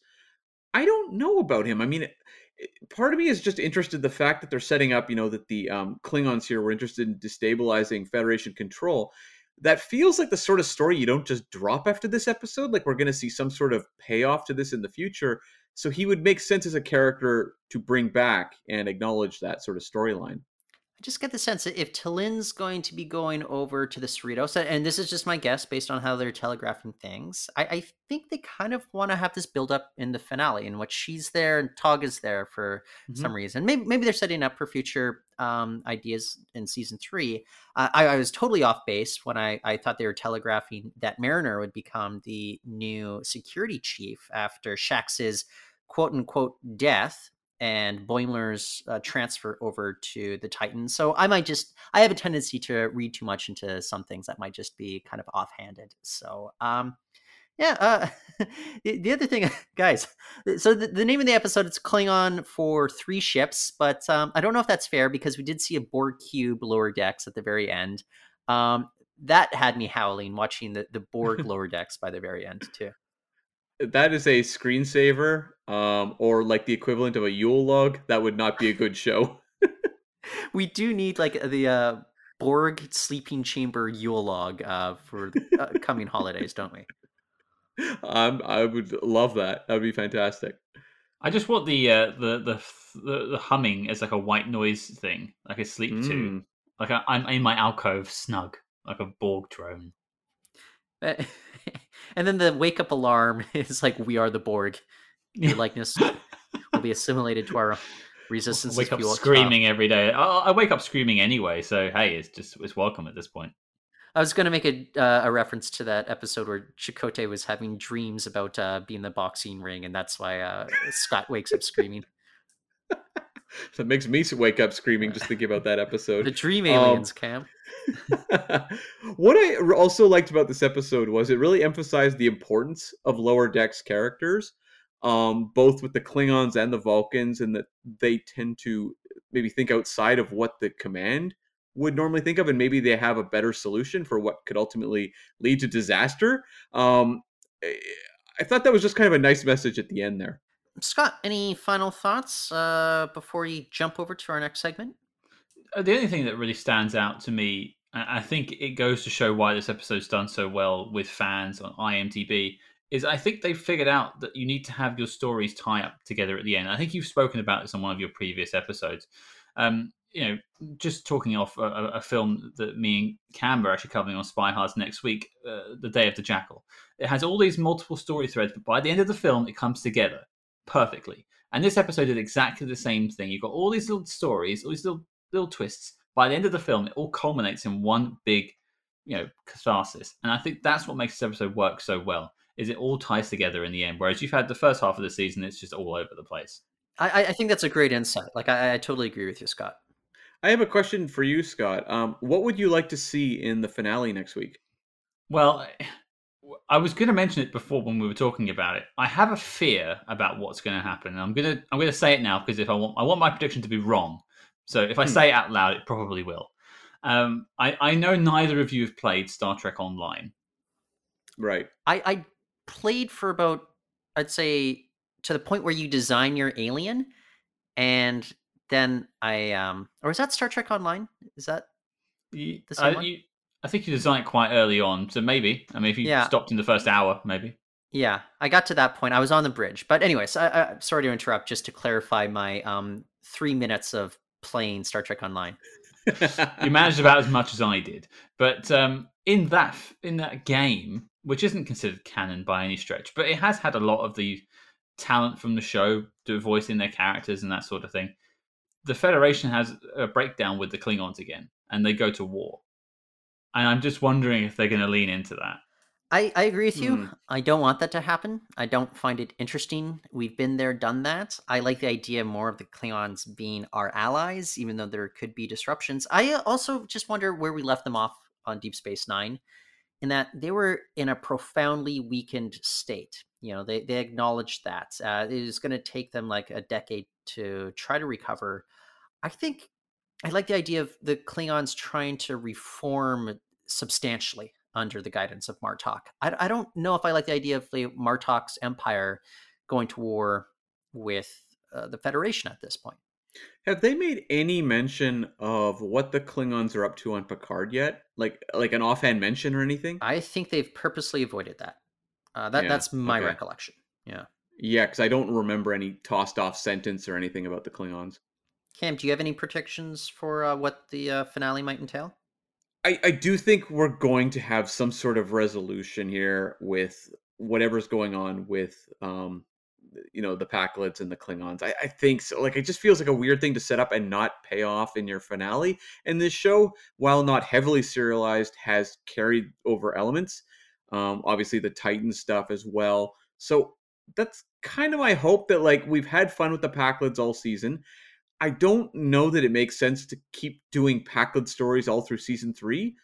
I don't know about him. I mean, it- it- part of me is just interested in the fact that they're setting up, you know, that the um, Klingons here were interested in destabilizing Federation control. That feels like the sort of story you don't just drop after this episode. Like, we're going to see some sort of payoff to this in the future. So he would make sense as a character to bring back and acknowledge that sort of storyline. I just get the sense that if T'Lyn's going to be going over to the Cerritos, and this is just my guess based on how they're telegraphing things, I, I think they kind of want to have this build up in the finale in which she's there and Tog is there for Mhm. some reason. Maybe maybe they're setting up for future um, ideas in season three. Uh, I, I was totally off base when I, I thought they were telegraphing that Mariner would become the new security chief after Shax's quote unquote death and Boimler's uh, transfer over to the Titans. So I might just, I have a tendency to read too much into some things that might just be kind of offhanded. So, um, yeah, uh, the, the other thing, guys, so the, the name of the episode, it's Klingon for three ships, but um, I don't know if that's fair because we did see a Borg cube lower decks at the very end. Um, that had me howling watching the, the Borg lower decks by the very end too. That is a screensaver, um, or like the equivalent of a Yule log. That would not be a good show. We do need like the uh, Borg sleeping chamber Yule log uh, for the uh, coming holidays, don't we? Um, I would love that. That would be fantastic. I just want the uh, the, the the the humming as like a white noise thing, like I sleep to. Mm. Like I, I'm in my alcove, snug, like a Borg drone. And then the wake up alarm is like, "We are the Borg. Your likeness will be assimilated to our resistance." I wake up fuel screaming every day. I, I wake up screaming anyway, so hey, it's just it's welcome at this point. I was going to make a uh, a reference to that episode where Chakotay was having dreams about uh, being the boxing ring, and that's why uh, Scott wakes up screaming. That makes me wake up screaming just thinking about that episode. The dream aliens, um, Cam. What I also liked about this episode was it really emphasized the importance of Lower Decks characters, um, both with the Klingons and the Vulcans, and that they tend to maybe think outside of what the command would normally think of, and maybe they have a better solution for what could ultimately lead to disaster. Um, I I thought that was just kind of a nice message at the end there. Scott, any final thoughts uh, before we jump over to our next segment? Uh, The only thing that really stands out to me, I I think it goes to show why this episode's done so well with fans on IMDb, is I think they've figured out that you need to have your stories tie up together at the end. I think you've spoken about this on one of your previous episodes. Um, you know, just talking off a, a a film that me and Cam are actually covering on Spy Hards next week, uh, The Day of the Jackal. It has all these multiple story threads, but by the end of the film, it comes together perfectly. And this episode did exactly the same thing. You've got all these little stories, all these little little twists. By the end of the film, it all culminates in one big, you know, catharsis. And I think that's what makes this episode work so well, is it all ties together in the end. Whereas you've had the first half of the season, it's just all over the place. I, I I think that's a great insight. Like, I, I totally agree with you, Scott. I have a question for you, Scott. Um, what would you like to see in the finale next week? Well, I was going to mention it before when we were talking about it. I have a fear about what's going to happen. I'm going to I'm going to say it now because if I want I want my prediction to be wrong. So if I Hmm. say it out loud, it probably will. Um, I I know neither of you have played Star Trek Online. Right. I, I played for about, I'd say, to the point where you design your alien, and then I um, or is that Star Trek Online? Is that You, the same uh, one? you, I think you designed it quite early on, so maybe. I mean, if you Yeah. stopped in the first hour, maybe. Yeah, I got to that point. I was on the bridge, but anyways, I, I, sorry to interrupt. Just to clarify my um three minutes of playing Star Trek Online. You managed about as much as I did, but um, in that in that game, which isn't considered canon by any stretch, but it has had a lot of the talent from the show to voice in their characters and that sort of thing. The Federation has a breakdown with the Klingons again, and they go to war. And I'm just wondering if they're going to lean into that. I, I agree with you. Hmm. I don't want that to happen. I don't find it interesting. We've been there, done that. I like the idea more of the Klingons being our allies, even though there could be disruptions. I uh, also just wonder where we left them off on Deep Space Nine, in that they were in a profoundly weakened state. You know, they, they acknowledged that. Uh, it is going to take them like a decade to try to recover. I think I like the idea of the Klingons trying to reform substantially under the guidance of Martok. I, I don't know if I like the idea of the Martok's empire going to war with uh, the Federation at this point. Have they made any mention of what the Klingons are up to on Picard yet? Like like an offhand mention or anything? I think they've purposely avoided that. Uh, that Yeah, that's my okay. recollection. Yeah. Yeah, because I don't remember any tossed off sentence or anything about the Klingons. Cam, do you have any predictions for uh, what the uh, finale might entail? I, I do think we're going to have some sort of resolution here with whatever's going on with um you know the Pakleds and the Klingons. I, I think so. Like it just feels like a weird thing to set up and not pay off in your finale. And this show, while not heavily serialized, has carried over elements. Um, obviously the Titan stuff as well. So that's kind of my hope that like we've had fun with the Pakleds all season. I don't know that it makes sense to keep doing Pakled stories all through season three.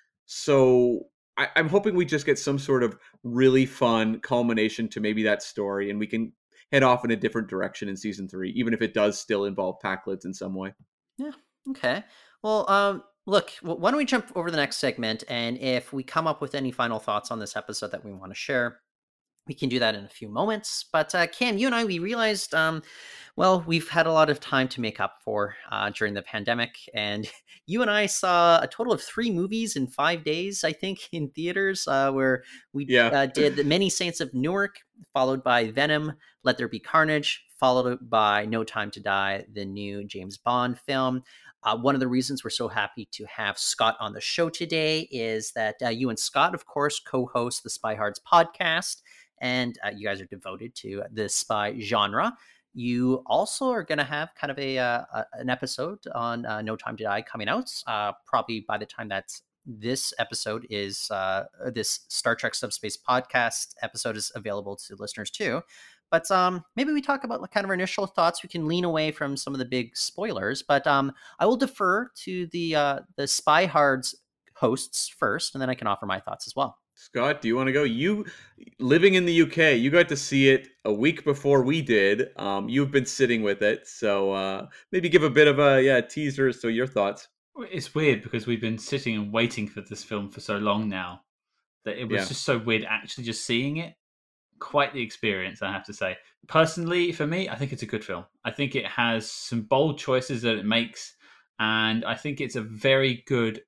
So I, I'm hoping we just get some sort of really fun culmination to maybe that story, and we can head off in a different direction in season three, even if it does still involve Pakleds in some way. Yeah. Okay. Well, um, look, wh- why don't we jump over the next segment? And if we come up with any final thoughts on this episode that we want to share, we can do that in a few moments. But uh, Cam, you and I, we realized, um, well, we've had a lot of time to make up for uh, during the pandemic. And you and I saw a total of three movies in five days, I think, in theaters, uh, where we Yeah. uh, did The Many Saints of Newark, followed by Venom, Let There Be Carnage, followed by No Time to Die, the new James Bond film. Uh, one of the reasons we're so happy to have Scott on the show today is that uh, you and Scott, of course, co-host the Spy Hards podcast, and uh, you guys are devoted to the spy genre. You also are going to have kind of a, uh, a an episode on uh, No Time to Die coming out, uh, probably by the time that's this episode is uh, this Star Trek Subspace podcast episode is available to listeners too. But um, maybe we talk about like, kind of our initial thoughts. We can lean away from some of the big spoilers, but um, I will defer to the uh, the Spy Hards hosts first, and then I can offer my thoughts as well. Scott, do you want to go? You living in the U K, you got to see it a week before we did. Um, you've been sitting with it, so uh, maybe give a bit of a yeah teaser as to your thoughts. It's weird because we've been sitting and waiting for this film for so long now that it was Yeah. just so weird actually just seeing it. Quite the experience, I have to say. Personally, for me, I think it's a good film. I think it has some bold choices that it makes, and I think it's a very good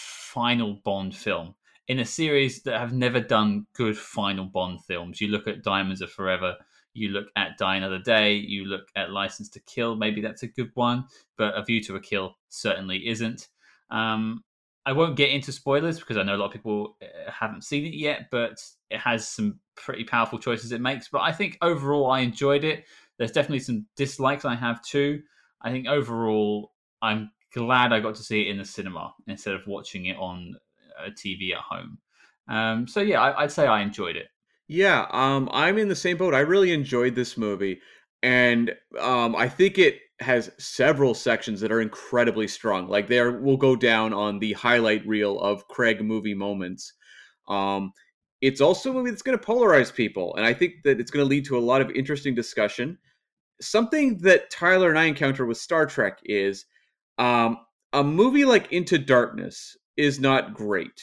final Bond film in a series that have never done good final Bond films. You look at Diamonds Are Forever, you look at Die Another Day, you look at License to Kill, maybe that's a good one, but A View to a Kill certainly isn't. Um, I won't get into spoilers because I know a lot of people uh, haven't seen it yet, but it has some pretty powerful choices it makes. But I think overall I enjoyed it. There's definitely some dislikes I have too. I think overall I'm glad I got to see it in the cinema instead of watching it on a T V at home. Um, so yeah, I, I'd say I enjoyed it. Yeah, um, I'm in the same boat. I really enjoyed this movie, and um, I think it has several sections that are incredibly strong. Like there will go down on the highlight reel of Craig movie moments. Um, it's also a movie that's going to polarize people, and I think that it's going to lead to a lot of interesting discussion. Something that Tyler and I encounter with Star Trek is um, a movie like Into Darkness is not great.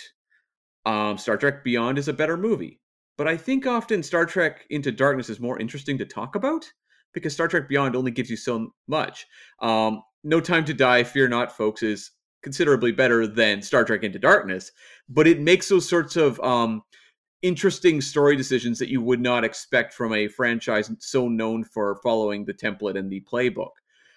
Um, Star Trek Beyond is a better movie. But I think often Star Trek Into Darkness is more interesting to talk about because Star Trek Beyond only gives you so much. Um, No Time to Die, Fear Not, folks, is considerably better than Star Trek Into Darkness, but it makes those sorts of um, interesting story decisions that you would not expect from a franchise so known for following the template and the playbook.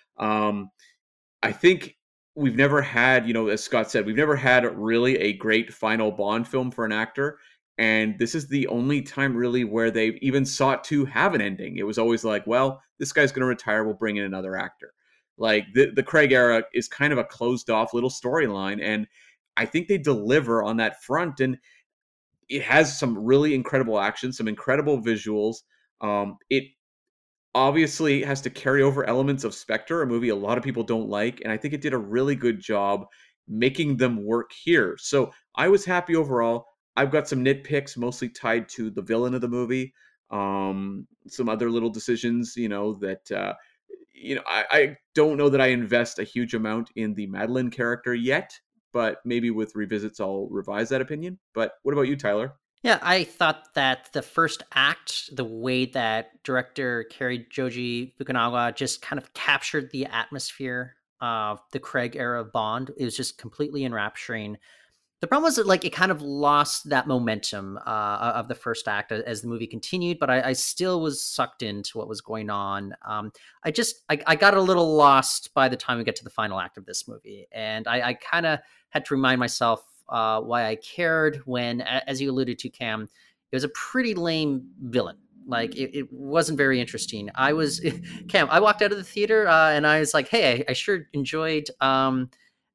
Um, I think we've never had, you know, as Scott said, we've never had really a great final Bond film for an actor. And this is the only time really where they've even sought to have an ending. It was always like, well, this guy's going to retire. We'll bring in another actor. Like the, the Craig era is kind of a closed off little storyline. And I think they deliver on that front. And it has some really incredible action, some incredible visuals. Um, it obviously has to carry over elements of Spectre, a movie a lot of people don't like. And I think it did a really good job making them work here. So I was happy overall. I've got some nitpicks, mostly tied to the villain of the movie. Um, some other little decisions, you know, that, uh, you know, I, I don't know that I invest a huge amount in the Madeline character yet, but maybe with revisits, I'll revise that opinion. But what about you, Tyler? Yeah, I thought that the first act, the way that director Cary Joji Fukunaga just kind of captured the atmosphere of the Craig era of Bond, it was just completely enrapturing. The problem was that, like, it kind of lost that momentum uh, of the first act as the movie continued, but I, I still was sucked into what was going on. Um, I just, I, I got a little lost by the time we get to the final act of this movie. And I, I kind of had to remind myself uh, why I cared when, as you alluded to, Cam, it was a pretty lame villain. Like, it, it wasn't very interesting. I was, Cam, I walked out of the theater uh, and I was like, hey, I, I sure enjoyed um,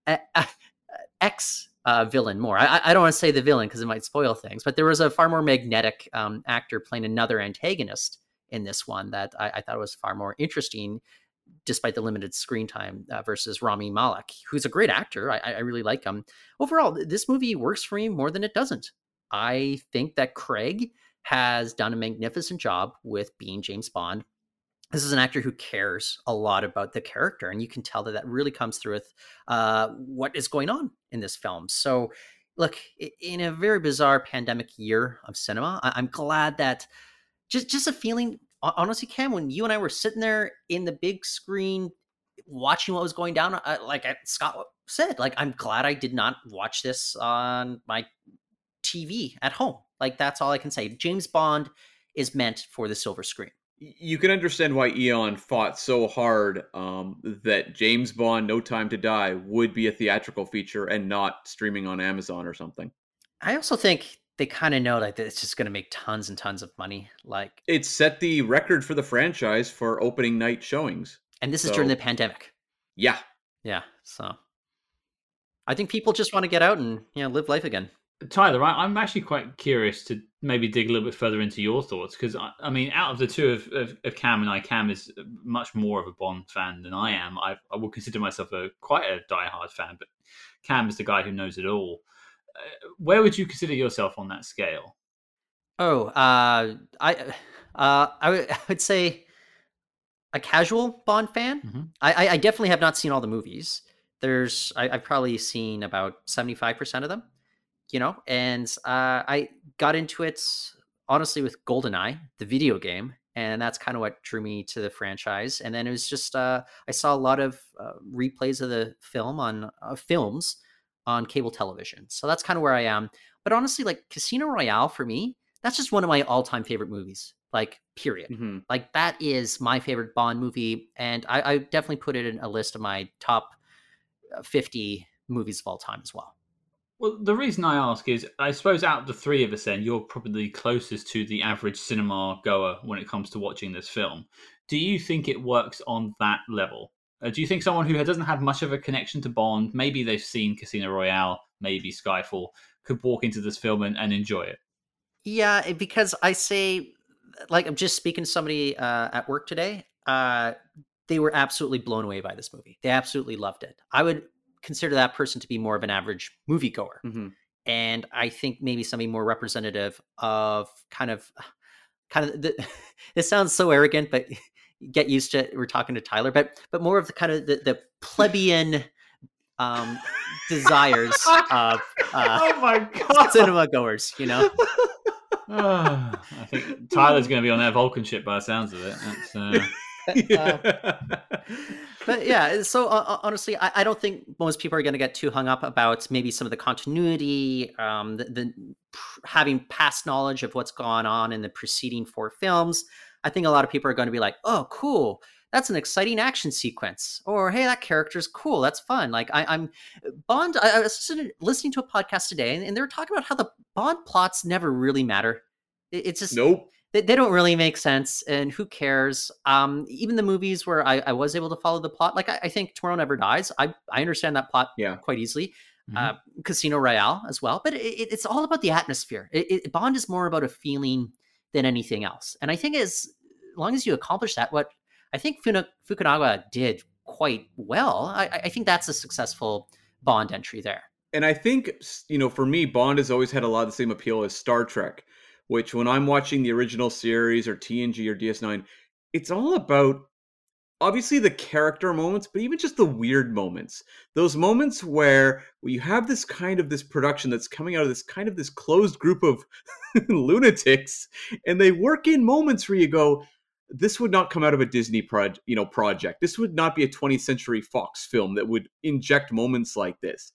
X uh, villain more. I, I don't want to say the villain because it might spoil things, but there was a far more magnetic um, actor playing another antagonist in this one that I, I thought was far more interesting, despite the limited screen time uh, versus Rami Malek, who's a great actor. I, I really like him. Overall, this movie works for me more than it doesn't. I think that Craig has done a magnificent job with being James Bond. This is an actor who cares a lot about the character, and you can tell that that really comes through with uh, what is going on in this film. So, look, in a very bizarre pandemic year of cinema, I- I'm glad that just just a feeling, honestly, Cam, when you and I were sitting there in the big screen watching what was going down, uh, like Scott said, like, I'm glad I did not watch this on my T V at home. Like, that's all I can say. James Bond is meant for the silver screen. You can understand why Eon fought so hard um, that James Bond No Time to Die would be a theatrical feature and not streaming on Amazon or something. I also think they kind of know like that it's just going to make tons and tons of money. Like, it set the record for the franchise for opening night showings. And this is so, during the pandemic. Yeah. Yeah. So I think people just want to get out and, you know, live life again. Tyler, I, I'm actually quite curious to maybe dig a little bit further into your thoughts because, I, I mean, out of the two of, of, of Cam and I, Cam is much more of a Bond fan than I am. I, I would consider myself a quite a diehard fan, but Cam is the guy who knows it all. Uh, where would you consider yourself on that scale? Oh, uh, I, uh, I, w- I would say a casual Bond fan. Mm-hmm. I, I definitely have not seen all the movies. There's I, I've probably seen about seventy-five percent of them, you know, and uh, I got into it honestly with GoldenEye, the video game, and that's kind of what drew me to the franchise. And then it was just uh, I saw a lot of uh, replays of the film on uh, films on cable television, so that's kind of where I am. But honestly, like Casino Royale for me, that's just one of my all-time favorite movies. Like, period. Mm-hmm. Like, that is my favorite Bond movie, and I, I definitely put it in a list of my top fifty movies of all time as well. Well, the reason I ask is, I suppose out of the three of us then, you're probably closest to the average cinema goer when it comes to watching this film. Do you think it works on that level? Uh, do you think someone who doesn't have much of a connection to Bond, maybe they've seen Casino Royale, maybe Skyfall, could walk into this film and, and enjoy it? Yeah, because I say, like, I'm just speaking to somebody uh, at work today. Uh, they were absolutely blown away by this movie. They absolutely loved it. I would consider that person to be more of an average moviegoer. Mm-hmm. And I think maybe somebody more representative of kind of, kind of, the, this sounds so arrogant, but get used to it. We're talking to Tyler, but, but more of the kind of the, the plebeian um, desires of uh, oh my God. cinema goers, you know? Oh, I think Tyler's going to be on that Vulcan ship by the sounds of it. That's, uh... yeah. uh, but yeah, so uh, honestly, I, I don't think most people are going to get too hung up about maybe some of the continuity, um, the, the having past knowledge of what's gone on in the preceding four films. I think a lot of people are going to be like, "Oh, cool, that's an exciting action sequence," or "Hey, that character's cool, that's fun." Like I, I'm Bond. I, I was listening to a podcast today, and, and they were talking about how the Bond plots never really matter. It, it's just nope. They, they don't really make sense, and who cares? Um, even the movies where I, I was able to follow the plot, like I, I think Tomorrow Never Dies, I I understand that plot yeah. quite easily. Mm-hmm. Uh, Casino Royale as well, but it, it's all about the atmosphere. It, it, Bond is more about a feeling than anything else, and I think as long as you accomplish that, what I think Funa, Fukunaga did quite well, I, I think that's a successful Bond entry there. And I think, you know, for me, Bond has always had a lot of the same appeal as Star Trek, which when I'm watching the original series or T N G or D S nine, it's all about obviously the character moments, but even just the weird moments. Those moments where you have this kind of this production that's coming out of this kind of this closed group of lunatics, and they work in moments where you go, this would not come out of a Disney pro- you know, project. This would not be a twentieth Century Fox film that would inject moments like this.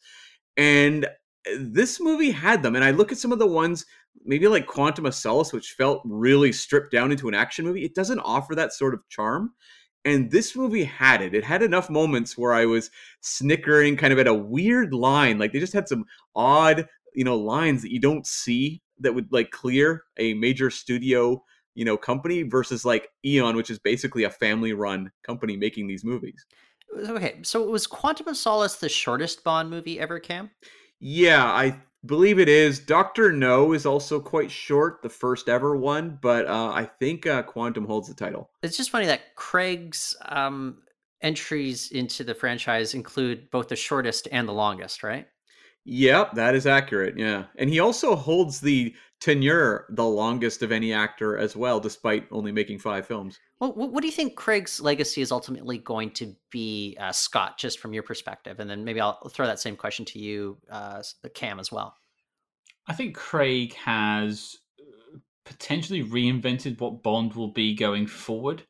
And this movie had them. And I look at some of the ones, maybe like Quantum of Solace, which felt really stripped down into an action movie. It doesn't offer that sort of charm. And this movie had it. It had enough moments where I was snickering kind of at a weird line. Like they just had some odd, you know, lines that you don't see that would like clear a major studio, you know, company versus like Eon, which is basically a family run company making these movies. Okay. So was Quantum of Solace the shortest Bond movie ever, Cam? Yeah, I believe it is. Doctor No is also quite short, the first ever one, but uh, I think uh, Quantum holds the title. It's just funny that Craig's um, entries into the franchise include both the shortest and the longest, right? Yep, that is accurate, yeah. And he also holds the tenure the longest of any actor as well, despite only making five films. Well, what do you think Craig's legacy is ultimately going to be, uh, Scott, just from your perspective? And then maybe I'll throw that same question to you, uh, Cam, as well. I think Craig has potentially reinvented what Bond will be going forward.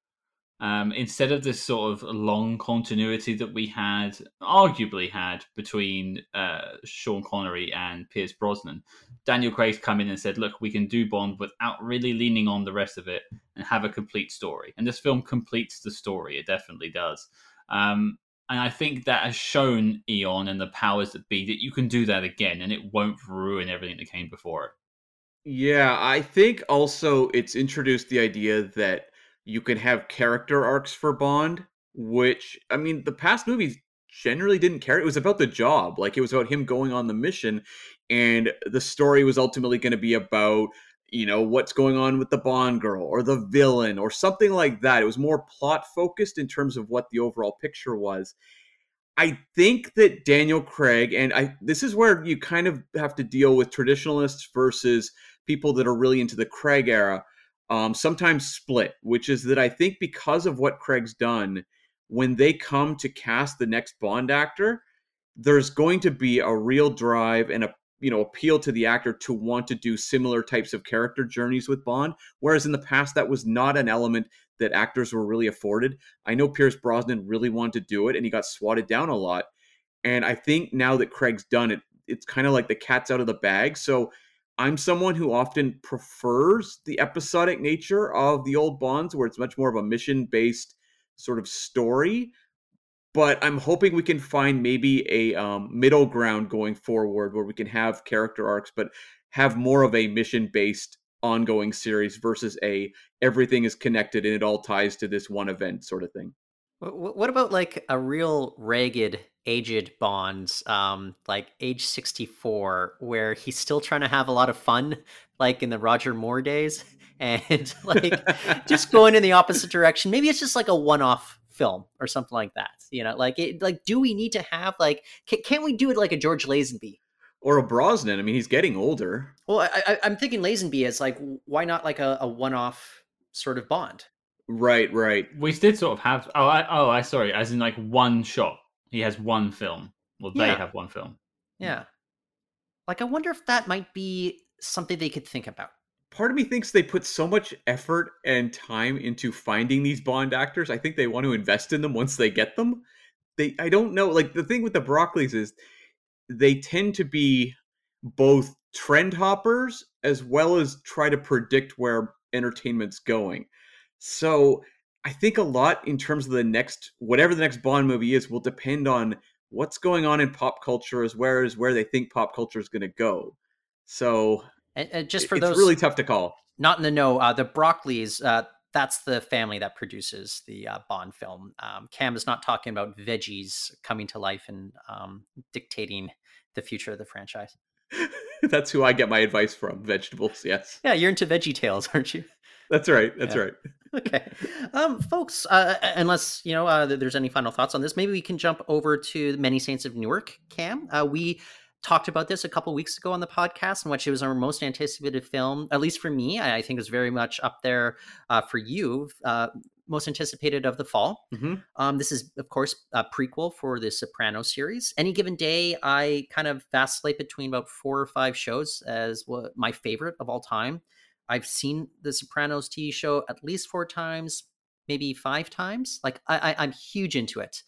Um, instead of this sort of long continuity that we had, arguably had, between uh, Sean Connery and Pierce Brosnan, Daniel Craig's come in and said, look, we can do Bond without really leaning on the rest of it and have a complete story. And this film completes the story. It definitely does. Um, and I think that has shown Eon and the powers that be that you can do that again and it won't ruin everything that came before it. Yeah, I think also it's introduced the idea that you can have character arcs for Bond, which, I mean, the past movies generally didn't care. It was about the job. Like, it was about him going on the mission, and the story was ultimately going to be about, you know, what's going on with the Bond girl or the villain or something like that. It was more plot-focused in terms of what the overall picture was. I think that Daniel Craig, and I this is where you kind of have to deal with traditionalists versus people that are really into the Craig era, Um, sometimes split, which is that I think because of what Craig's done, when they come to cast the next Bond actor, there's going to be a real drive and a you know appeal to the actor to want to do similar types of character journeys with Bond, whereas in the past that was not an element that actors were really afforded. I know Pierce Brosnan really wanted to do it and he got swatted down a lot, and I think now that Craig's done it, it's kind of like the cat's out of the bag. So I'm someone who often prefers the episodic nature of the old Bonds, where it's much more of a mission-based sort of story. But I'm hoping we can find maybe a um, middle ground going forward where we can have character arcs, but have more of a mission-based ongoing series versus a everything is connected and it all ties to this one event sort of thing. What about like a real ragged, aged Bond, um, like age sixty-four, where he's still trying to have a lot of fun, like in the Roger Moore days, and like just going in the opposite direction? Maybe it's just like a one-off film or something like that. You know, like it, like do we need to have like can, can't we do it like a George Lazenby or a Brosnan? I mean, he's getting older. Well, I, I, I'm thinking Lazenby is like, why not like a, a one-off sort of Bond? Right, right. We did sort of have. Oh, I, oh, I sorry. As in, like one shot. He has one film. Well, they Yeah. have one film. Yeah. Like, I wonder if that might be something they could think about. Part of me thinks they put so much effort and time into finding these Bond actors. I think they want to invest in them once they get them. They, I don't know. Like, the thing with the Broccoli's is they tend to be both trend hoppers as well as try to predict where entertainment's going. So I think a lot in terms of the next, whatever the next Bond movie is, will depend on what's going on in pop culture as well as where they think pop culture is going to go. So And, and just for it's those really tough to call. not in the know, uh, the Broccoli's, uh, that's the family that produces the uh, Bond film. Um, Cam is not talking about veggies coming to life and um, dictating the future of the franchise. That's who I get my advice from. Vegetables, yes. Yeah, you're into Veggie Tales, aren't you? That's right. That's Yeah. right. Okay. Um, folks, uh, unless, you know, uh, there's any final thoughts on this, maybe we can jump over to Many Saints of Newark, Cam. Uh, we talked about this a couple weeks ago on the podcast, in which it was our most anticipated film, at least for me. I, I think it was very much up there uh, for you, uh, most anticipated of the fall. Mm-hmm. Um, this is, of course, a prequel for the Soprano series. Any given day, I kind of vacillate between about four or five shows as what my favorite of all time. I've seen the Sopranos T V show at least four times, maybe five times. Like I, I, I'm huge into it.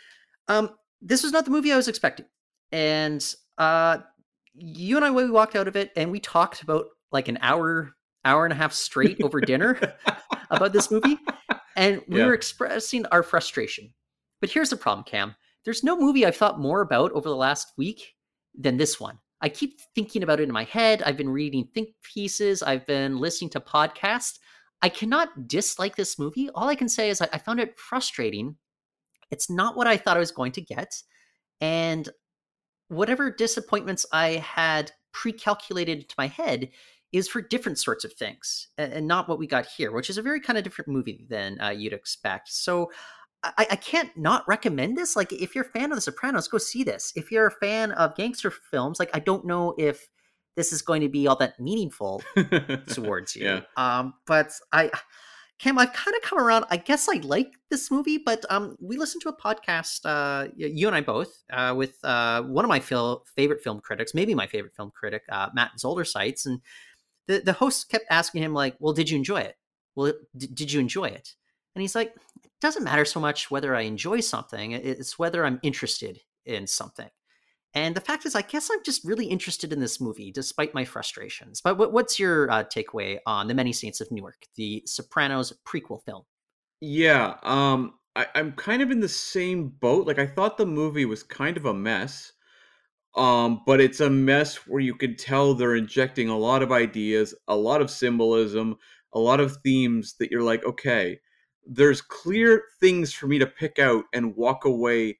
Um, this was not the movie I was expecting, and uh, you and I, we walked out of it, and we talked about like an hour, hour and a half straight over dinner about this movie, and we Yeah. were expressing our frustration. But here's the problem, Cam. There's no movie I've thought more about over the last week than this one. I keep thinking about it in my head. I've been reading think pieces. I've been listening to podcasts. I cannot dislike this movie. All I can say is I, I found it frustrating. It's not what I thought I was going to get. And whatever disappointments I had pre-calculated into my head is for different sorts of things, and, and not what we got here, which is a very kind of different movie than uh, you'd expect. So I, I can't not recommend this. Like, if you're a fan of The Sopranos, go see this. If you're a fan of gangster films, like, I don't know if this is going to be all that meaningful towards you. Yeah. Um, but I, Cam, I've kind of come around. I guess I like this movie, but um, we listened to a podcast, uh, y- you and I both, uh, with uh, one of my fil- favorite film critics, maybe my favorite film critic, uh, Matt Zoldersites, and the the host kept asking him, like, "Well, did you enjoy it? Well, d- did you enjoy it?" And he's like, "It doesn't matter so much whether I enjoy something; it- it's whether I'm interested in something." And the fact is, I guess I'm just really interested in this movie, despite my frustrations. But what, what's your uh, takeaway on The Many Saints of Newark, the Sopranos prequel film? Yeah, um, I, I'm kind of in the same boat. Like, I thought the movie was kind of a mess, um, but it's a mess where you can tell they're injecting a lot of ideas, a lot of symbolism, a lot of themes that you're like, okay, there's clear things for me to pick out and walk away.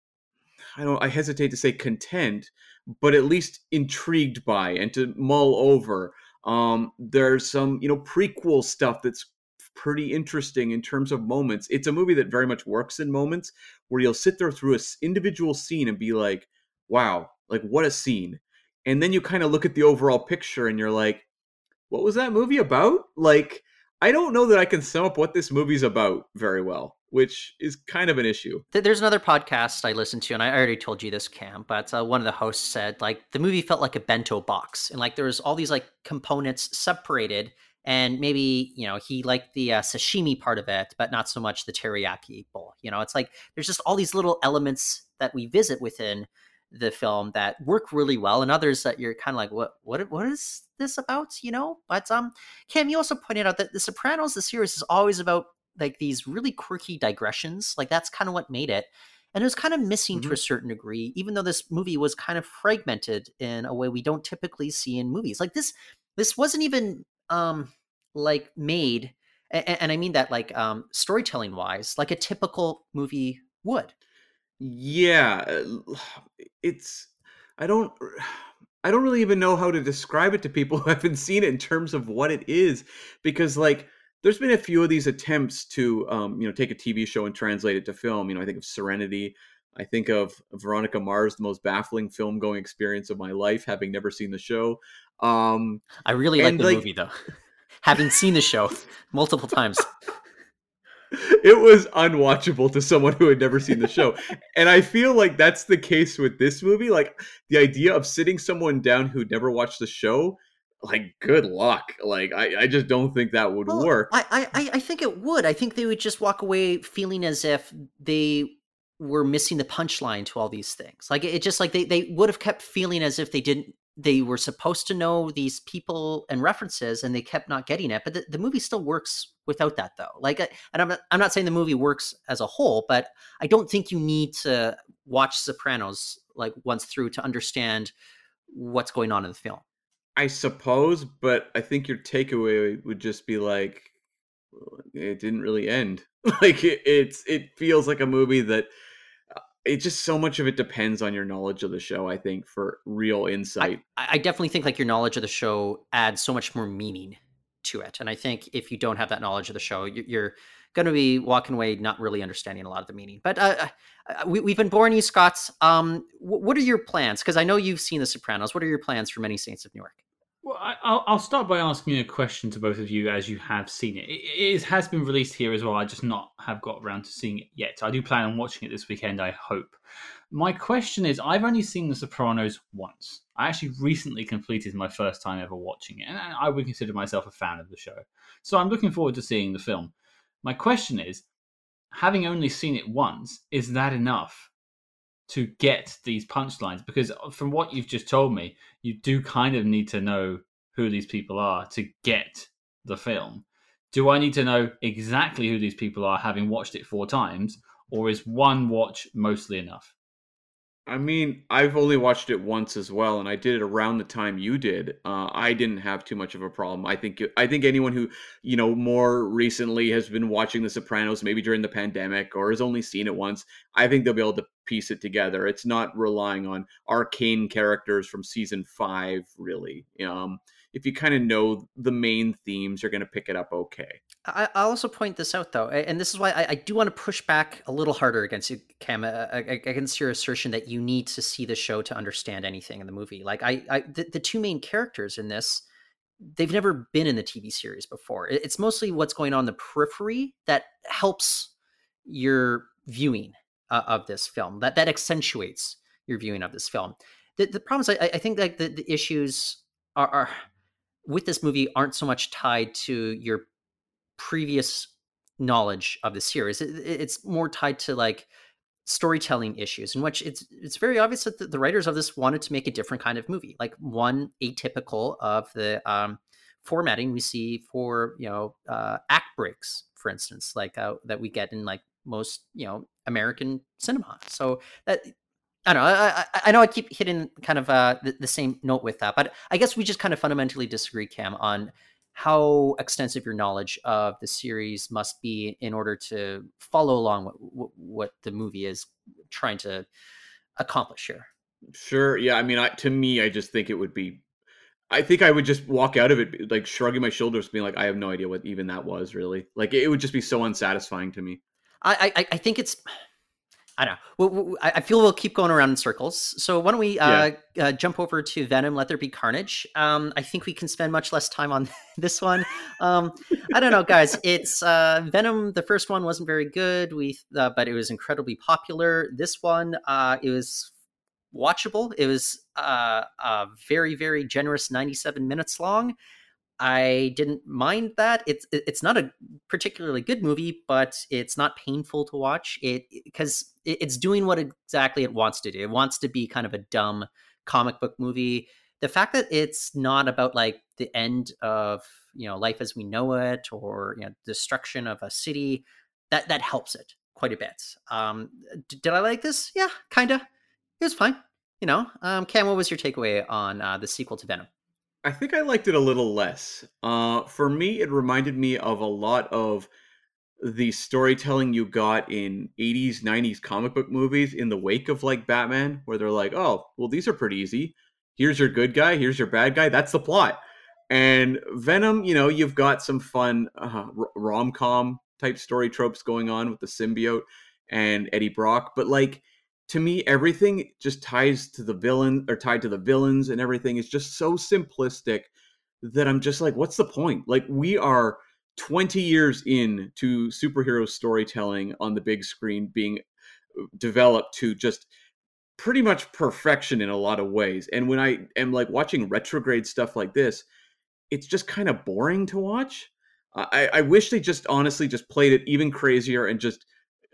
I don't. I hesitate to say content, but at least intrigued by and to mull over. Um, there's some, you know, prequel stuff that's pretty interesting in terms of moments. It's a movie that very much works in moments where you'll sit there through a s- individual scene and be like, "Wow, like what a scene!" And then you kind of look at the overall picture and you're like, "What was that movie about?" Like, I don't know that I can sum up what this movie's about very well, which is kind of an issue. There's another podcast I listened to, and I already told you this, Cam, but uh, one of the hosts said, like, the movie felt like a bento box, and like there was all these like components separated, and maybe, you know, he liked the uh, sashimi part of it, but not so much the teriyaki bowl. You know, it's like there's just all these little elements that we visit within the film that work really well, and others that you're kind of like, what, what, what is this about? You know, but um, Cam, you also pointed out that The Sopranos, the series, is always about like these really quirky digressions. Like that's kind of what made it, and it was kind of missing mm-hmm. to a certain degree, even though this movie was kind of fragmented in a way we don't typically see in movies. Like this, this wasn't even um like made, and, and I mean that like um storytelling wise, like a typical movie would. Yeah, it's I don't I don't really even know how to describe it to people who haven't seen it in terms of what it is, because like there's been a few of these attempts to um you know take a T V show and translate it to film. You know, I think of Serenity. I think of Veronica Mars, the most baffling film going experience of my life, having never seen the show. Um I really like the like, movie though. Having seen the show multiple times. It was unwatchable to someone who had never seen the show. And I feel like that's the case with this movie. Like the idea of sitting someone down who never watched the show, like good luck. Like I, I just don't think that would well, work. I, I, I think it would. I think they would just walk away feeling as if they were missing the punchline to all these things. Like it just like they, they would have kept feeling as if they didn't they were supposed to know these people and references, and they kept not getting it. But the, the movie still works without that, though. Like, and I'm not, I'm not saying the movie works as a whole, but I don't think you need to watch Sopranos like once through to understand what's going on in the film. I suppose, but I think your takeaway would just be like, it didn't really end. Like it, it's, it feels like a movie that. It just so much of it depends on your knowledge of the show, I think, for real insight. I, I definitely think like your knowledge of the show adds so much more meaning to it. And I think if you don't have that knowledge of the show, you're going to be walking away not really understanding a lot of the meaning. But uh, we, we've been boring you, Scott. Um, what are your plans? Because I know you've seen The Sopranos. What are your plans for Many Saints of Newark? Well, I, I'll, I'll start by asking a question to both of you as you have seen it. It, it has been released here as well. I just not have got around to seeing it yet. I do plan on watching it this weekend, I hope. My question is, I've only seen The Sopranos once. I actually recently completed my first time ever watching it, and I would consider myself a fan of the show. So I'm looking forward to seeing the film. My question is, having only seen it once, is that enough to get these punchlines? Because from what you've just told me, you do kind of need to know who these people are to get the film. Do I need to know exactly who these people are having watched it four times, or is one watch mostly enough? I mean, I've only watched it once as well, and I did it around the time you did. Uh, I didn't have too much of a problem. I think I think anyone who, you know, more recently has been watching The Sopranos, maybe during the pandemic, or has only seen it once, I think they'll be able to piece it together. It's not relying on arcane characters from season five, really. Um, if you kind of know the main themes, you're going to pick it up okay. I, I'll also point this out, though, and this is why I, I do want to push back a little harder against you, Cam, uh, against your assertion that you need to see the show to understand anything in the movie. Like, I, I the, the two main characters in this, they've never been in the T V series before. It's mostly what's going on in the periphery that helps your viewing uh, of this film, that that accentuates your viewing of this film. The, the problem is, I, I think that the, the issues are, are with this movie aren't so much tied to your previous knowledge of the series. It, it's more tied to like storytelling issues, in which it's it's very obvious that the, the writers of this wanted to make a different kind of movie, like one atypical of the um, formatting we see for, you know, uh, act breaks, for instance, like uh, that we get in like most, you know, American cinema. So that, I don't know. I, I, I know I keep hitting kind of uh, the, the same note with that, but I guess we just kind of fundamentally disagree, Cam, on how extensive your knowledge of the series must be in order to follow along what, what the movie is trying to accomplish here. Sure. Yeah. I mean, I, to me, I just think it would be, I think I would just walk out of it, like shrugging my shoulders, being like, I have no idea what even that was really. Like, it would just be so unsatisfying to me. I, I, I think it's, I know. Well, well, I I feel we'll keep going around in circles. So why don't we uh, uh, jump over to Venom, Let There Be Carnage? Um, I think we can spend much less time on this one. Um, I don't know, guys. It's uh, Venom. The first one wasn't very good. We, uh, but it was incredibly popular. This one, uh, it was watchable. It was uh, a very, very generous ninety-seven minutes long. I didn't mind that. It's it's not a particularly good movie, but it's not painful to watch. It because it's doing what exactly it wants to do. It wants to be kind of a dumb comic book movie. The fact that it's not about like the end of, you know, life as we know it, or, you know, destruction of a city, that that helps it quite a bit. Um, d- did I like this? Yeah, kinda. It was fine. You know, um, Cam, what was your takeaway on uh, the sequel to Venom? I think I liked it a little less. Uh, for me, it reminded me of a lot of the storytelling you got in eighties, nineties comic book movies in the wake of like Batman, where they're like, oh, well, these are pretty easy. Here's your good guy, here's your bad guy. That's the plot. And Venom, you know, you've got some fun uh, rom-com type story tropes going on with the symbiote and Eddie Brock. But like, to me, everything just ties to the villain or tied to the villains, and everything is just so simplistic that I'm just like, what's the point? Like, we are twenty years in to superhero storytelling on the big screen being developed to just pretty much perfection in a lot of ways. And when I am like watching retrograde stuff like this, it's just kind of boring to watch. I, I wish they just honestly just played it even crazier and just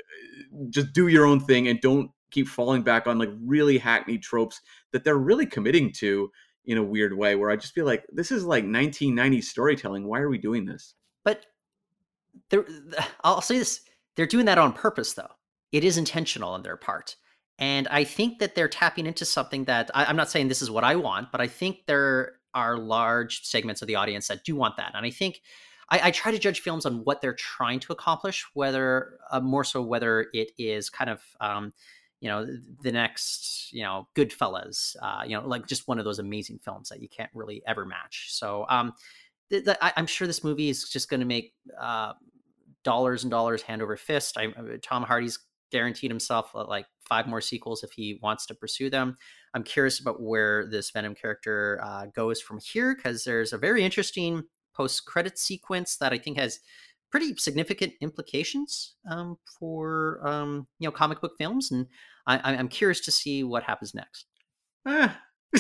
just do your own thing and don't keep falling back on like really hackneyed tropes that they're really committing to in a weird way, where I just feel like this is like nineteen nineties storytelling. Why are we doing this? But they're, I'll say this, they're doing that on purpose, though. It is intentional on their part. And I think that they're tapping into something that, I, I'm not saying this is what I want, but I think there are large segments of the audience that do want that. And I think I, I try to judge films on what they're trying to accomplish, whether uh, more so whether it is kind of, um, you know, the next, you know, Goodfellas, uh, you know, like just one of those amazing films that you can't really ever match. So um, th- th- I- I'm sure this movie is just going to make uh, dollars and dollars hand over fist. I, Tom Hardy's guaranteed himself uh, like five more sequels if he wants to pursue them. I'm curious about where this Venom character uh, goes from here, because there's a very interesting post-credit sequence that I think has pretty significant implications um, for um, you know, comic book films, and I, I'm curious to see what happens next. Ah.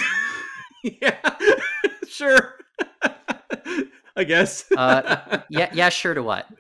Yeah, sure. I guess. uh, yeah, yeah, sure to what?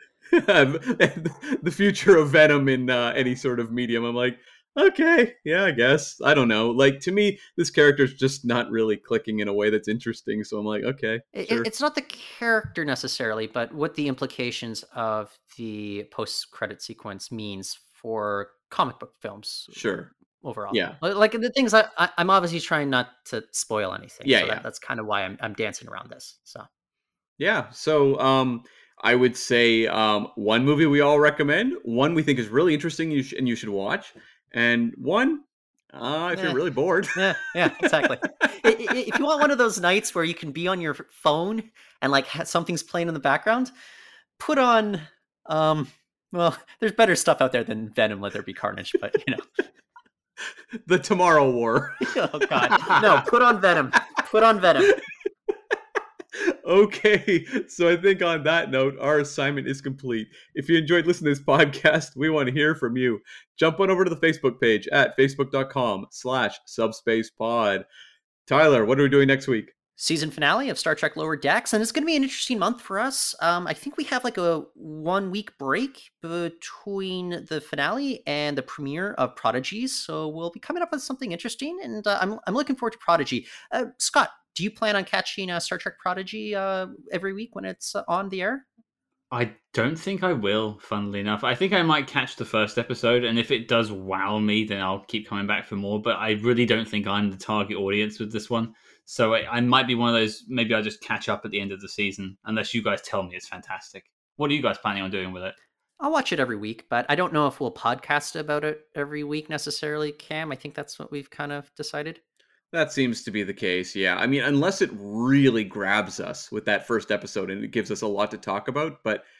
The future of Venom in uh, any sort of medium. I'm like, okay, yeah, I guess. I don't know. Like, to me, this character's just not really clicking in a way that's interesting. So I'm like, okay, it, sure. It's not the character necessarily, but what the implications of the post-credit sequence means for comic book films. Sure. Overall. Yeah. Like the things I, I, I'm obviously trying not to spoil anything. Yeah, so yeah. That, that's kind of why I'm, I'm dancing around this. So. Yeah. So, um, I would say um, one movie we all recommend, one we think is really interesting you sh- and you should watch, and one uh, if eh. you're really bored. Yeah, yeah, exactly. If you want one of those nights where you can be on your phone and like something's playing in the background, put on, um, well, there's better stuff out there than Venom, Let There Be Carnage, but you know. The Tomorrow War. Oh, God. No, put on Venom. Put on Venom. Okay, so I think on that note, our assignment is complete. If you enjoyed listening to this podcast, we want to hear from you. Jump on over to the Facebook page at facebook.com slash subspacepod. Tyler, what are we doing next week? Season finale of Star Trek Lower Decks, and it's going to be an interesting month for us. Um, I think we have like a one-week break between the finale and the premiere of Prodigies, so we'll be coming up with something interesting, and uh, I'm I'm looking forward to Prodigy. Uh, Scott, do you plan on catching uh, Star Trek Prodigy uh, every week when it's uh, on the air? I don't think I will, funnily enough. I think I might catch the first episode, and if it does wow me, then I'll keep coming back for more, but I really don't think I'm the target audience with this one. So I, I might be one of those, maybe I'll just catch up at the end of the season, unless you guys tell me it's fantastic. What are you guys planning on doing with it? I'll watch it every week, but I don't know if we'll podcast about it every week necessarily, Cam. I think that's what we've kind of decided. That seems to be the case, yeah. I mean, unless it really grabs us with that first episode and it gives us a lot to talk about, but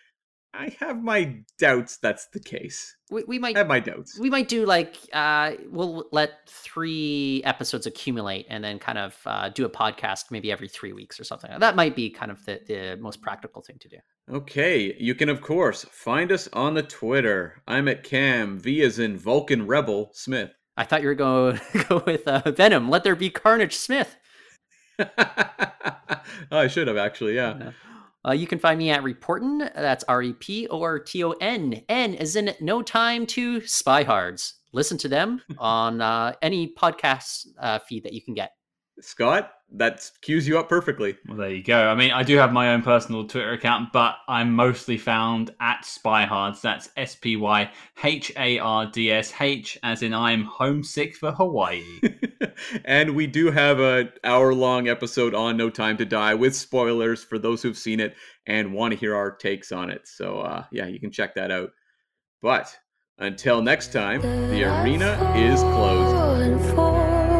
I have my doubts that's the case. We, we might I have my doubts. We might do like uh, we'll let three episodes accumulate and then kind of uh, do a podcast maybe every three weeks or something. That might be kind of the, the most practical thing to do. Okay, you can of course find us on the Twitter. I'm at Cam V as in Vulcan Rebel Smith. I thought you were going to go with uh, Venom. Let there be Carnage Smith. Oh, I should have actually, yeah. Uh, you can find me at Reportin. That's R E P O R T O N. N as in No Time to Spy Hards. Listen to them on uh, any podcast uh, feed that you can get. Scott, that cues you up perfectly. Well, there you go. I mean, I do have my own personal Twitter account, but I'm mostly found at Spyhards. That's S P Y H A R D S H, as in I'm homesick for Hawaii. And we do have an hour-long episode on No Time to Die with spoilers for those who've seen it and want to hear our takes on it. So, uh, yeah, you can check that out. But until next time, the arena is closed.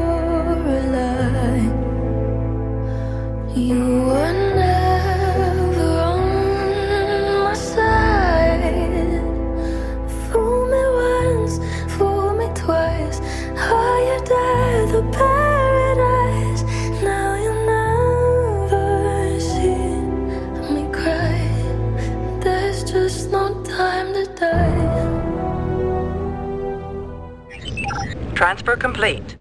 You were never on my side. Fool me once, fool me twice. Are you dead, the paradise? Now you never see me cry. There's just no time to die. Transfer complete.